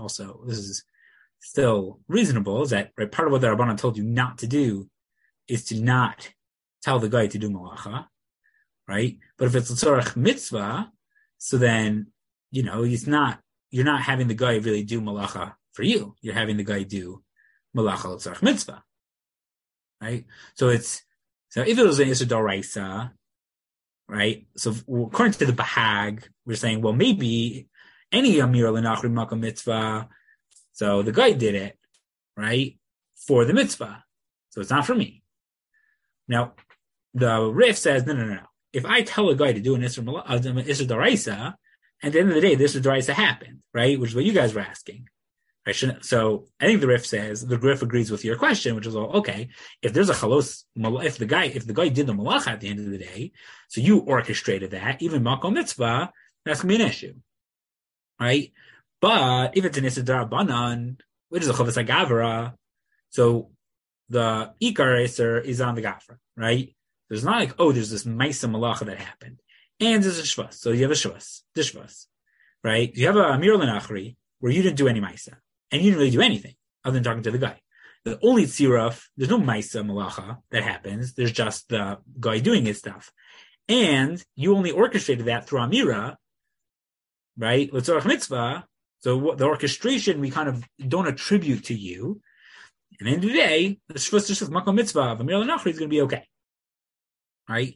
Speaker 1: still reasonable, is that right, part of what the Rabbanan told you not to do is to not tell the guy to do malacha, right? But if it's a tzorach mitzvah, so then, you're not having the guy really do malacha for you. You're having the guy do malacha l'tzorach mitzvah, right? So if it was an Isur D'Oraisa, right? So according to the Bahag, we're saying, well, maybe any Amir L'Nachri Makom mitzvah, so the guy did it, right, for the mitzvah. So it's not for me. Now, the Rif says, no. If I tell a guy to do an Isur D'Oraisa, at the end of the day, the Isur D'Oraisa happened, right? Which is what you guys were asking. So I think the Rif agrees with your question, which is, okay, if there's a chalos, if the guy did the malacha at the end of the day, so you orchestrated that, even makom mitzvah, that's gonna be an issue, right? But if it's an Isur D'Rabanan, which is a chovas hagavra, so the ikar Isur is on the gavra, right? There's not like, there's this ma'isa malacha that happened, and there's a shvus, so you have a shvus, right? You have a Amir L'Nachri where you didn't do any ma'isa. And you didn't really do anything other than talking to the guy. The only tziruf, there's no ma'isa malacha that happens. There's just the guy doing his stuff. And you only orchestrated that through Amira, right? L'tzorach mitzvah. So the orchestration we kind of don't attribute to you. And then today, the shvus makom mitzvah of Amir L'Nachri is going to be okay. Right?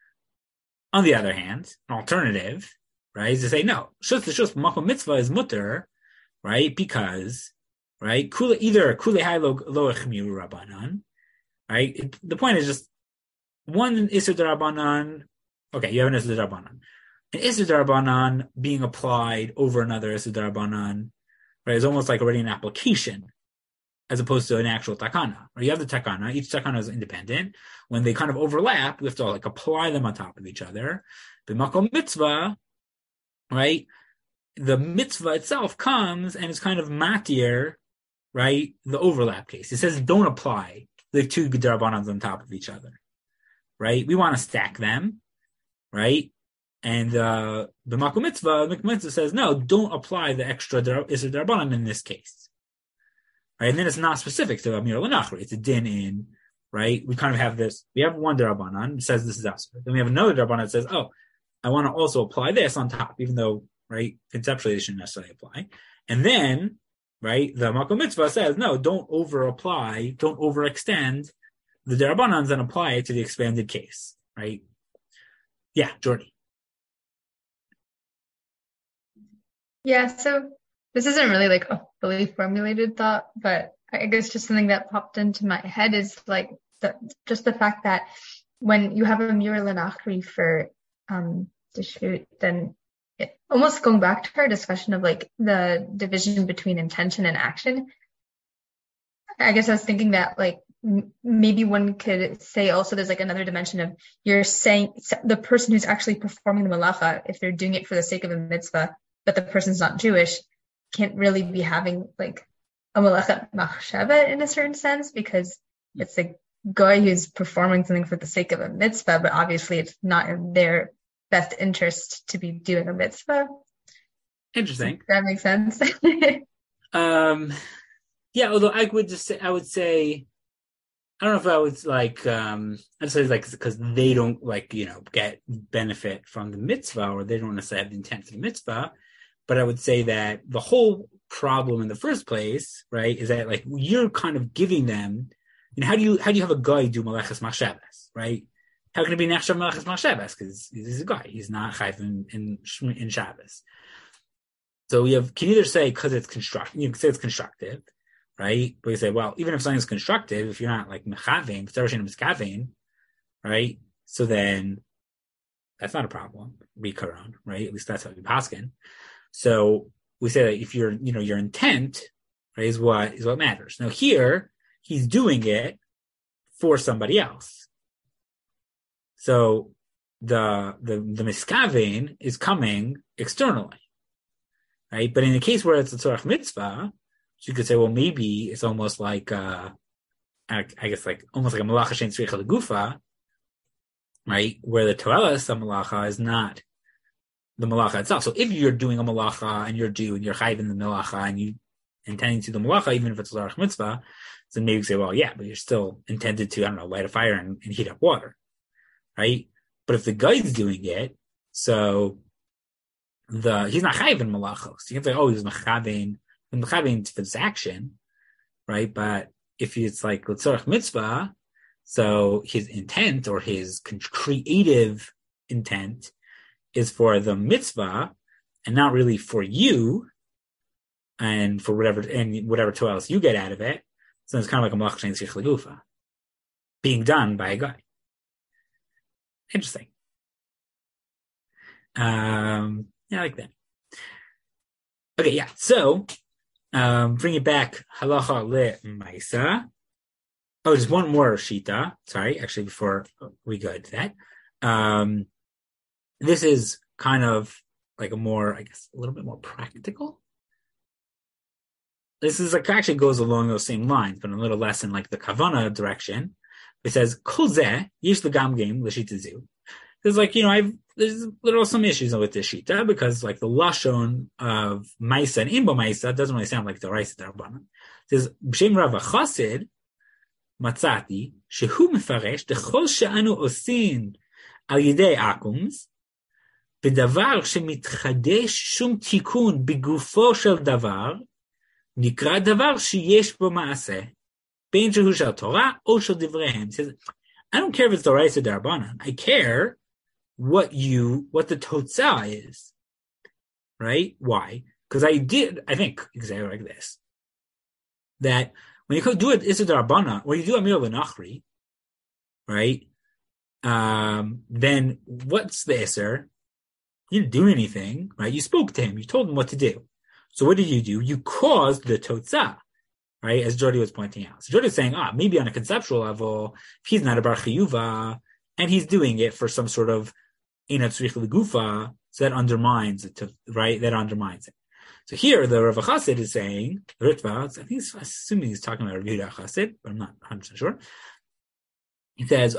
Speaker 1: On the other hand, an alternative, right, is to say, no, shvus makom mitzvah is mutter, right? Because, right, either kulei lo echmiru rabbanan, right? The point is just one Isur D'Rabanan. Okay, you have an Isur D'Rabanan. An Isur D'Rabanan being applied over another Isur D'Rabanan, right, is almost like already an application as opposed to an actual takana. Right? You have the takana. Each takana is independent. When they kind of overlap, we have to apply them on top of each other. But makom mitzvah, right? The mitzvah itself comes and is kind of matir, right? The overlap case. It says don't apply the two derabanans on top of each other, right? We want to stack them, right? And the makom mitzvah says no, don't apply the extra Isur Derabanan in this case, right? And then it's not specific to Amir L'Nachri. It's a din in, right? We kind of have this. We have one derabanan that says this is asur. Then we have another derabanan that says, I want to also apply this on top, even though, right, conceptually, they shouldn't necessarily apply. And then, right, the makom mitzvah says, no, don't over-apply, don't overextend the derabanans and apply it to the expanded case, right? Yeah, Jordy.
Speaker 4: Yeah, so this isn't really like a fully formulated thought, but I guess just something that popped into my head is like just the fact that when you have a Amir L'Nachri for to shoot, then almost going back to our discussion of like the division between intention and action, I guess I was thinking that like maybe one could say also there's like another dimension of you're saying the person who's actually performing the malacha, if they're doing it for the sake of a mitzvah, but the person's not Jewish, can't really be having like a malachat machshava in a certain sense, because it's a guy who's performing something for the sake of a mitzvah, but obviously it's not in their best interest to be doing a mitzvah.
Speaker 1: Interesting.
Speaker 4: Does that make sense?
Speaker 1: Yeah, although I would say, I don't know if I would I'd say because they don't get benefit from the mitzvah, or they don't necessarily have the intent of the mitzvah. But I would say that the whole problem in the first place, right, is that you're kind of giving them, how do you have a guy do malachas machshavas, right? How can it be nechshav malachas machshavas? Because he's a guy, he's not chayv in Shabbos. So you can either say because it's constructive, you can say it's constructive, right? But you say, well, even if something's constructive, if you're not mechavim, b'tzarashin miskavin, right? So then that's not a problem. Bikaron, right? At least that's how you paskin. So we say that if your intent, right, is what matters. Now here he's doing it for somebody else. So the miskavin is coming externally. Right, but in the case where it's a tzorach mitzvah, you could say, well, maybe it's almost like, almost like a malacha shein tzricha legufa, right, where the toelas of malacha is not the malacha itself. So if you're doing a malacha and you're due and you're chayv in the malacha and you intending to do the malacha, even if it's a tzorach mitzvah, then maybe you say, well, yeah, but you're still intended to, light a fire and heat up water, right? But if the guy's doing it, so he's not chayv in malachos. You can say, oh, he's mechavein for this action, right? But if it's like l'tzorach mitzvah, so his intent or his creative intent is for the mitzvah and not really for you and for whatever toelas you get out of it. So it's kind of like a malach shein tzrich legufa being done by a guy. Interesting. Yeah, I like that. Okay, yeah. So, bring it back. Halacha le-maisa. Oh, just one more shita. Sorry, actually, before we go into that. This is kind of like a more, I guess, a little bit more practical. This is actually goes along those same lines, but a little less in the kavana direction. It says, Kol zeh yesh legam game l'shita zu. There's there's some issues with this shita because the lashon of Maisa and Imbo Maisa doesn't really sound like the Raisa Darbanan. It says B'Shem Rav Chassid Matzati shehu mefaresh dechol she'anu osin al yidei akums b'davar shemitchadesh shum tikun b'gufo shel davar nikra davar sheyesh bo maaseh bein shehu shel Torah o shel divreihem. It says, I don't care if it's the Raisa Darbanan. I care what the totzah is, right? Why? Because I think exactly like this, that when you do it Issur D'Rabbanan, when you do Amir L'Nachri, right? Then what's the Issur? You didn't do anything, right? You spoke to him, you told him what to do. So what did you do? You caused the totzah, right? As Jordy was pointing out. So Jordy was saying, maybe on a conceptual level, if he's not a bar chiyuva, and he's doing it for some sort of Einat Tzrich L'Gufa, so that undermines it, right? That undermines it. So here, the Rav Chassid is saying, Ritva, I think assuming he's talking about Rav Yehuda Chassid, but I'm not 100% sure. He says,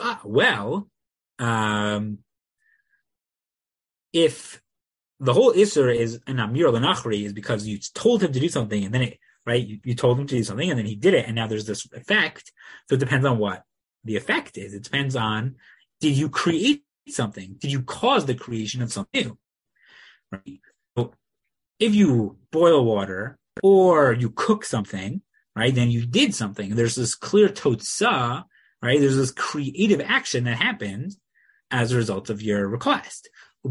Speaker 1: if the whole Issur is an Amir L'Nachri is because you told him to do something, and then you told him to do something, and then he did it, and now there's this effect. So it depends on what the effect is. It depends on, did you create something? Did you cause the creation of something new? Right? So if you boil water or you cook something, right, then you did something. There's this clear totzah, right? There's this creative action that happened as a result of your request.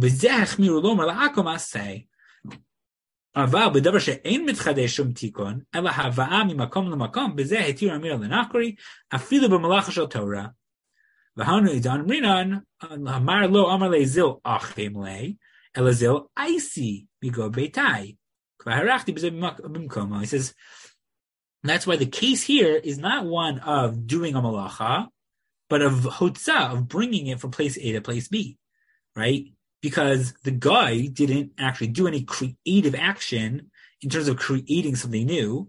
Speaker 1: אבל בדבר שאין מתחדש שום תיקון, אלא הבאה ממקום למקום, בזה התיר אמיר לנחרי, אפילו במלאכה של תורה. והנו עידן רינן, אמר לא אמר לי זיל אחים לי, אלא זיל אייסי מגו ביתי. כבר הרחתי בזה במקומו. He says, that's why the case here is not one of doing a malacha, but of hotzah, of bringing it from place A to place B, right? Because the guy didn't actually do any creative action in terms of creating something new,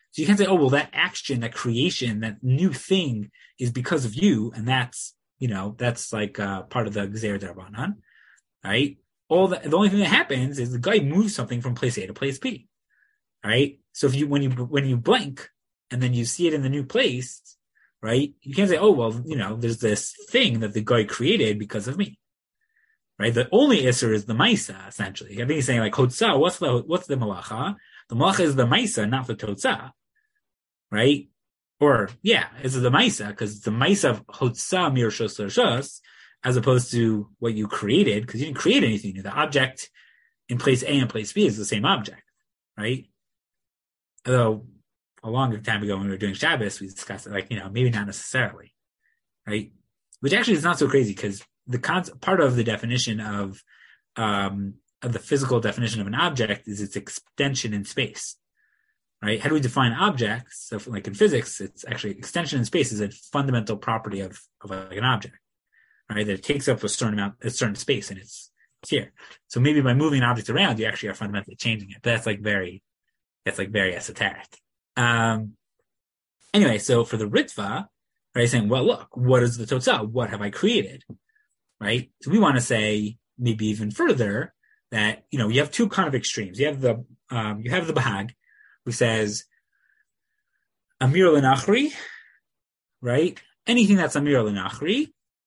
Speaker 1: So you can't say, oh, well, that action, that creation, that new thing is because of you, and that's, that's like part of the Gzeir Darabanan, right? The only thing that happens is the guy moves something from place A to place B, right? So if when you blink and then you see it in the new place, right? You can't say, oh, well, there's this thing that the guy created because of me, right? The only Isser is the Maisa, essentially. I think he's saying like Hotzah, what's the Malacha? The Malacha is the Maisa, not the Totzah, right? Or, it's the Maisa, because it's the Maisa of Hotzah Mir Shos Shos, as opposed to what you created, because you didn't create anything new. The object in place A and place B is the same object, right? Although, a long time ago when we were doing Shabbos, we discussed it, maybe not necessarily, right? Which actually is not so crazy, because part of the definition of the physical definition of an object is its extension in space, right? How do we define objects? So, like in physics, it's actually extension in space is a fundamental property of like an object, right? That it takes up a certain space, and it's here. So maybe by moving an object around, you actually are fundamentally changing it. But that's very esoteric. Anyway, so for the Ritva, right, saying, well, look, what is the Totzah? What have I created? Right? So we want to say maybe even further that, you have two kind of extremes. You have the Bahag, who says, Amir L'Nachri, right? Anything that's Amir L'Nachri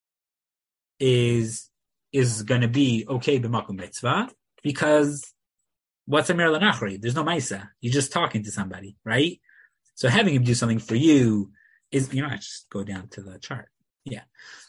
Speaker 1: is going to be okay b'makom mitzvah, because what's Amir L'Nachri? There's no Maisa. You're just talking to somebody, right? So having him do something for you is, I just go down to the chart. Yeah.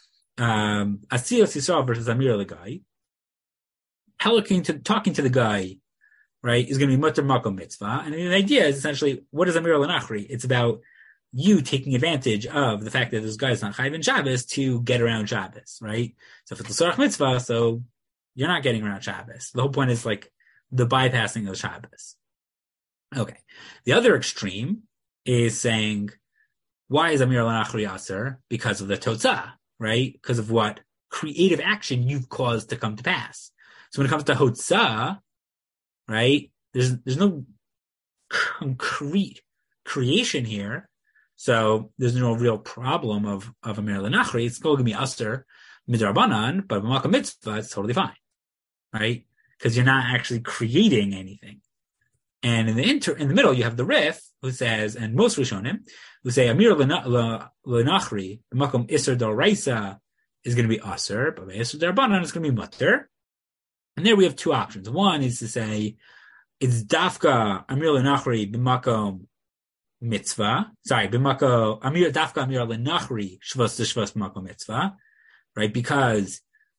Speaker 1: Asiyos Yisrael versus Amir L'Gai. Talking to the guy, right, is going to be mutter makom mitzvah. And the idea is essentially, what is Amir L'Nachri? It's about you taking advantage of the fact that this guy's not chayv in Shabbos to get around Shabbos, right? So if it's a Sarach mitzvah, so you're not getting around Shabbos. The whole point is like the bypassing of Shabbos. Okay. The other extreme is saying, why is Amir L'Nachri aser? Because of the Totzah, right? Because of what creative action you've caused to come to pass. So when it comes to Hotzah, right, there's no concrete creation here, so there's no real problem of Amir L'Nachri. It's still going to be aser midrabanan, but b'makom mitzvah, it's totally fine, right? Because you're not actually creating anything. And in the middle, you have the Rif, who says, and most Rishonim, who say Amir L'Nachri, b'makom iser d'oraisa is going to be aser, but iser d'rabanan is going to be mutter. And there we have two options. One is to say it's dafka Amir L'Nachri b'makom mitzvah. Sorry, dafka Amir L'Nachri shvos d'shvos b'makom mitzvah, right? Because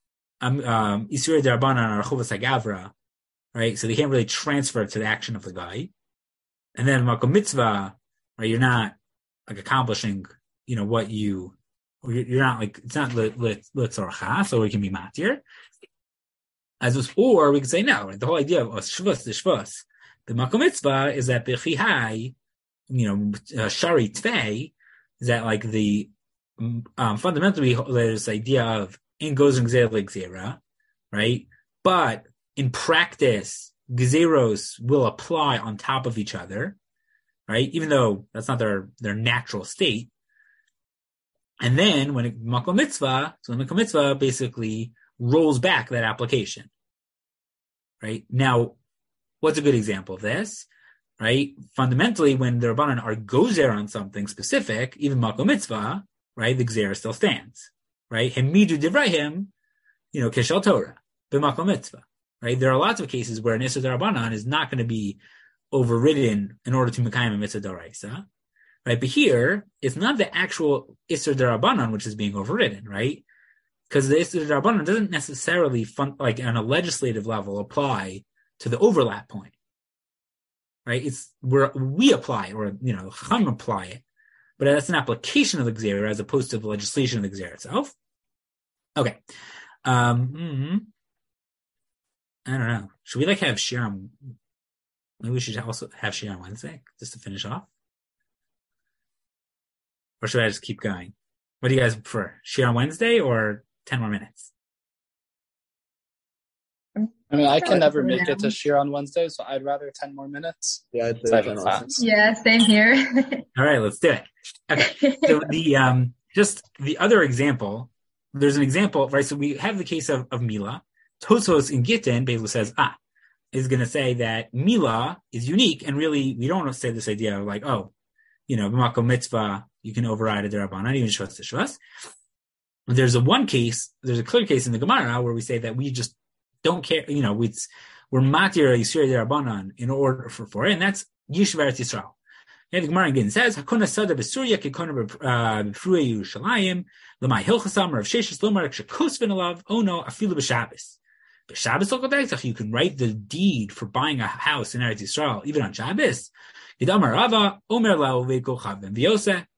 Speaker 1: Isur Darabanan are chuvas hagavra, right? So they can't really transfer to the action of the guy. And then b'makom mitzvah, right? You're not like accomplishing, what you're not like, it's not litzorcha, so it can be matir. Or we could say no. Right? The whole idea of shvus, the makom mitzvah is that b'chihai, shari tvei, is that like the fundamentally there's this idea of in goes and gzera, right? But in practice, gzeros will apply on top of each other, right? Even though that's not their natural state. And then when makom mitzvah basically rolls back that application, right? Now, what's a good example of this, right? Fundamentally, when the Rabbanan are gozer on something specific, even makom mitzvah, right, the gzera still stands, right? Hemidu divrahim, keshal Torah, b'makom mitzvah, right? There are lots of cases where an Issur D'Rabbanan is not going to be overridden in order to mekayim a mitzvah d'oraisa, right? But here, it's not the actual Issur D'Rabbanan which is being overridden, right? Because the Issur D'Rabbanan doesn't necessarily, like on a legislative level, apply to the overlap point, right? It's where we apply, or Chacham apply it, but that's an application of the Gzera as opposed to the legislation of the Gzera itself. Okay, I don't know. Should we have Shir on? Maybe we should also have Shir on Wednesday just to finish off, or should I just keep going? What do you guys prefer, Shir on Wednesday or 10 more minutes?
Speaker 2: I mean, I can never make it to Shir on Wednesday, so I'd rather 10 more minutes.
Speaker 3: Yeah, I'd
Speaker 2: So
Speaker 3: say
Speaker 2: I
Speaker 3: 10
Speaker 2: have a
Speaker 3: also.
Speaker 2: class.
Speaker 4: Yeah, same here.
Speaker 1: All right, let's do it. Okay. So the just the other example, there's an example, right? So we have the case of Mila. Tosfos in Gittin, Beilu says, is going to say that Mila is unique, and really we don't say this idea of like, oh, b'makom mitzvah, you can override a derabanan, even shvus to shvus. There's a clear case in the Gemara where we say that we just don't care, we're matir yisur derabanan in order for it, and that's Yishuv Eretz Yisrael. And the Gemara again says, "Hakuna sada b'Surya kekona b'fruei Yerushalayim l'may hilchasam Rav Sheshes lomar shekosvin alav ono afilu b'Shabbos. B'Shabbos l'kodeitach, you can write the deed for buying a house in Eretz Yisrael even on Shabbos. Yidamar Rava Omer la'oved kochav v'yoseh.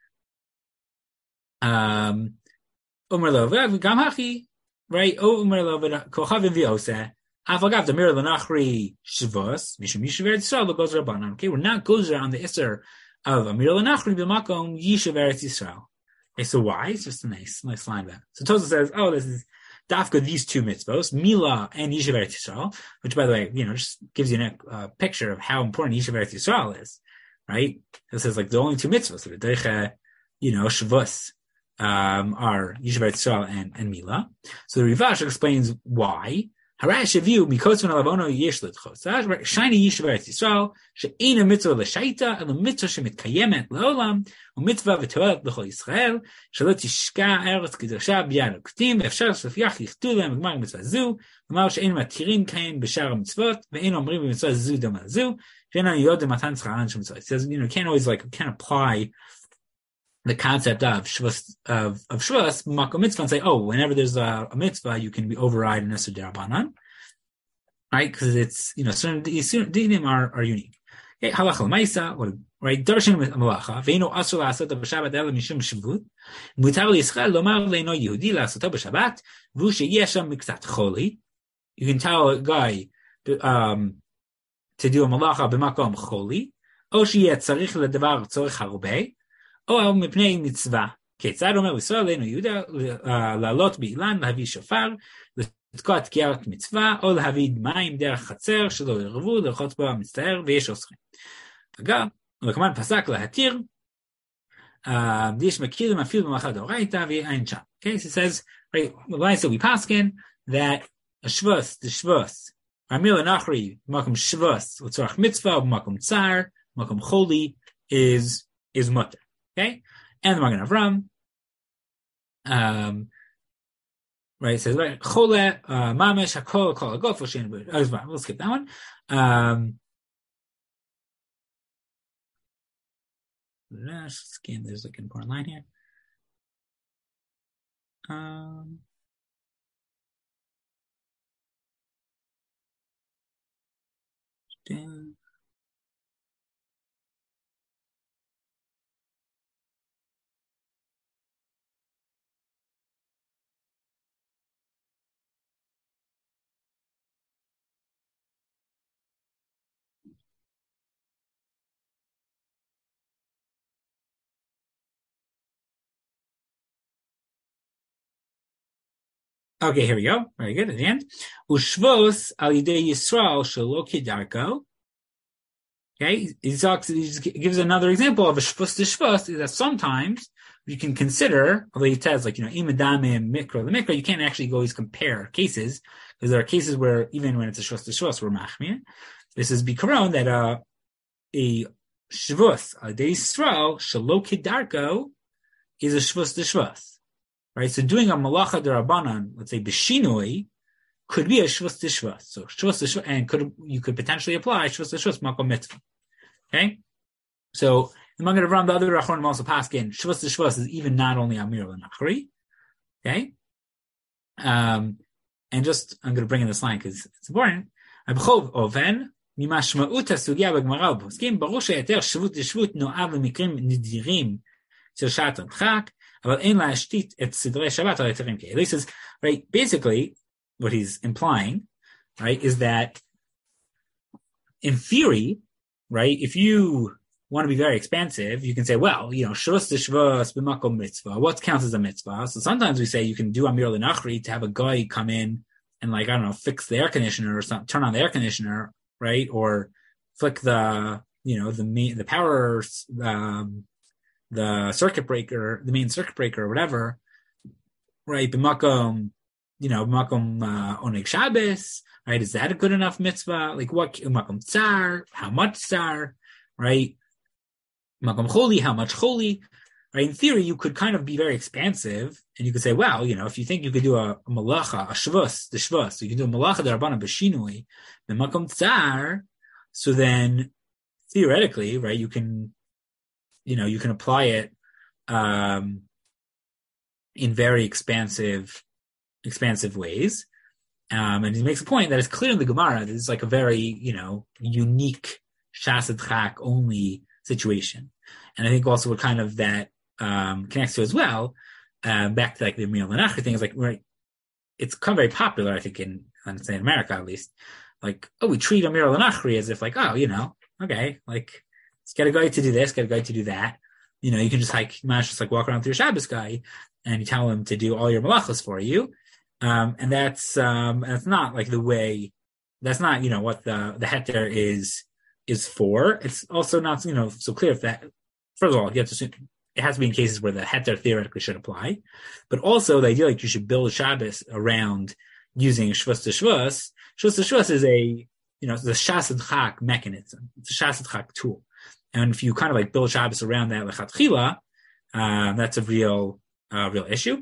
Speaker 1: Omer la'oved gam hachi, right? Omer la'oved kochav v'yoseh. Afagav the mir l'nachri shvus mishum yishuv Eretz Yisrael l'gozer abanan. Okay, we're not gozer on the iser of Amir l'nachri b'makom yishuv Eretz Yisrael. Okay, so why? It's just a nice line there. So Tosfos says, oh, this is dafka these two mitzvos, Mila and Yishuv Eretz Yisrael, which, by the way, just gives you a picture of how important Yishuv Eretz Yisrael is, right? It says like the only two mitzvos, Shavuos, are Yishuv Eretz Yisrael and Mila. So the Rivash explains why. Harash view mikosvan alavono yesh l'tchos. Shiny Yishuv Eretz Yisrael she'ena mitzvah l'shaita and the mitzvah shemitkayemet leolam u'mitzvah v'toel l'chol Yisrael shelo tishka eretz kedosha b'yad uktim v'efshar sofyach yichtu lem gmar mitzvah zu v'mar she'en matirin kain b'shar mitzvot ve'en omrim b'mitzvah zu dama zu she'en yodem matan tzcharan shem mitzvah. It says can't always can't apply the concept of shvus makom mitzvah and say, oh, whenever there's a mitzvah, you can override an Isur Derabanan, right? Because it's certain dinim are unique. Okay, halacha l'maisa, right? Darshan malacha ve'ino asur la'asot b'Shabbat ela mishum shvut mutar l'Yisrael lomar le'no Yehudi la'asot b'Shabbat v'hu sheyesh sham miktzat choli. You can tell a guy to do a malacha b'makom choli, o sheyeh tzarich ledavar tzorich harubei. או מפני מצווה. כיצד אומר ישראל לנו יהודה לעלות באילן, להביא שופר, לתקוע תקיעת מצווה, או להביא מים דרך חצר, שלא ירבו, לרחוץ בו המצטער, ויש אוסרים. אגב, וכמובן פסק להתיר, יש מכירים אפילו במלאכה דאורייתא, ואין שם. Okay, so it says, right, so we paskin that a shvus, the shvus, Amir l'nachri, makom shvus, l'tzorach mitzvah, makom tsar, makom choli, is mutter. Okay, and the Magen Avram, right, says right, chole mamish hakol kol agof v'shein b'Shabbat. We'll skip that one. Scan. There's an important line here. Okay, here we go. Very good. At the end, ushvos al yidei Yisrael shelo kidarko. Okay, he gives another example of a shvus to shvus, is that sometimes you can consider, although he says imadamim mikra the mikra, you can't actually always compare cases, because there are cases where even when it's a shvus to shvus, we're machmir. This is bikaron that a shvus al yidei Yisrael shelo kidarko is a shvus to shvus. Right, so doing a malacha derabanan, let's say b'shinoi, could be a shvus to shvus. So shvus to shvus, and you could potentially apply shvus to shvus makom mitzvah. Okay, so the Magen Avram, the other Achronim also paskin shvus to shvus is even not only amir l'nachri. Okay, and just I'm going to bring in this line because it's important. Abchov oven mimashma'ut hasugya b'gemara b'poskim baruch she'eter shvut to shvut no'av l'mikrim nidirim shel shat adchak. He says, right, basically, what he's implying, right, is that in theory, right, if you want to be very expansive, you can say, well, shvus to shvus b'makom mitzvah. What counts as a mitzvah? So sometimes we say you can do amir l'nachri to have a guy come in and like, I don't know, fix the air conditioner or something, turn on the air conditioner, right? Or flick the power, the circuit breaker, the main circuit breaker or whatever, right? B'makom, oneg Shabbos, right? Is that a good enough mitzvah? Like what, makom tsar, how much tsar, right? Makom choli, how much choli, right? In theory, you could kind of be very expansive, and you could say, well, if you think you could do a malacha, a shvus, the shvus, so you can do a malacha d'Rabbanan b'shinui, the makom tsar, so then theoretically, right, you can apply it in very expansive ways. And he makes a point that it's clear in the Gemara that it's like a very, unique Shas Adchak only situation. And I think also what kind of that connects to as well, back to like the Amir Lanachri thing, is like, right, it's become very popular, I think, in America at least. Like, we treat Amir Lanachri as if like, okay, like, let's get a guy to do this, get a guy to do that. You can just walk around through a Shabbos guy and you tell him to do all your malachos for you. And that's not like the way, that's not, what the heter is for. It's also not, so clear if that, first of all, you have to assume it has to be in cases where the heter theoretically should apply, but also the idea like you should build a Shabbos around using shvus to shvus. Shvus to shvus is the Shas Adchak mechanism. It's a Shas Adchak tool. And if you kind of like build Shabbos around that lechatchila, that's a real issue.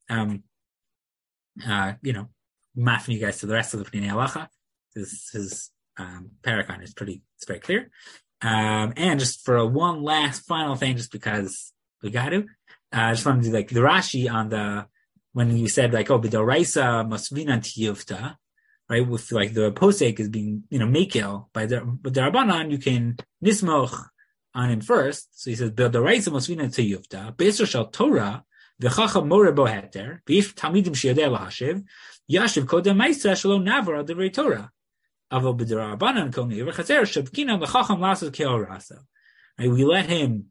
Speaker 1: Mafing you guys to the rest of the Pnei Halacha. His parakon is it's very clear. And just for one last final thing, just because we got to, I just want to do like the Rashi on when you said like, b'doraisa masvinan tiyuvta, right? With like the posek is being, mekil by the Rabbanan, you can nismoch on him first. So he says, b'doraisa masvinan tiyuvta, b'isra shel Torah, v'chacham more bo heter, v'if talmidim sheyodeh lahashiv, yashiv kodem ma'isa shelo navar al divrei Torah. Avo b'darabanan kol never chazer shabkina l'chacham lasas ke'orasa. Right? We let him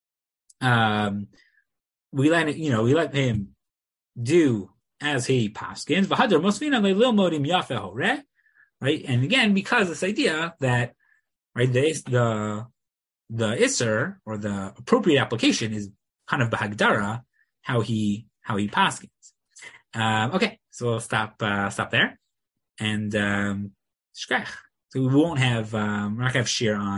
Speaker 1: do as he paskins. V'hadar mosvina le'lil modim yafe horeh. Right? And again, because this idea that, right, the Isser, or the appropriate application, is kind of Bahagdara, how he paskins. Okay, so we'll stop there. And Shkach. So we won't have, we're not going to have shir on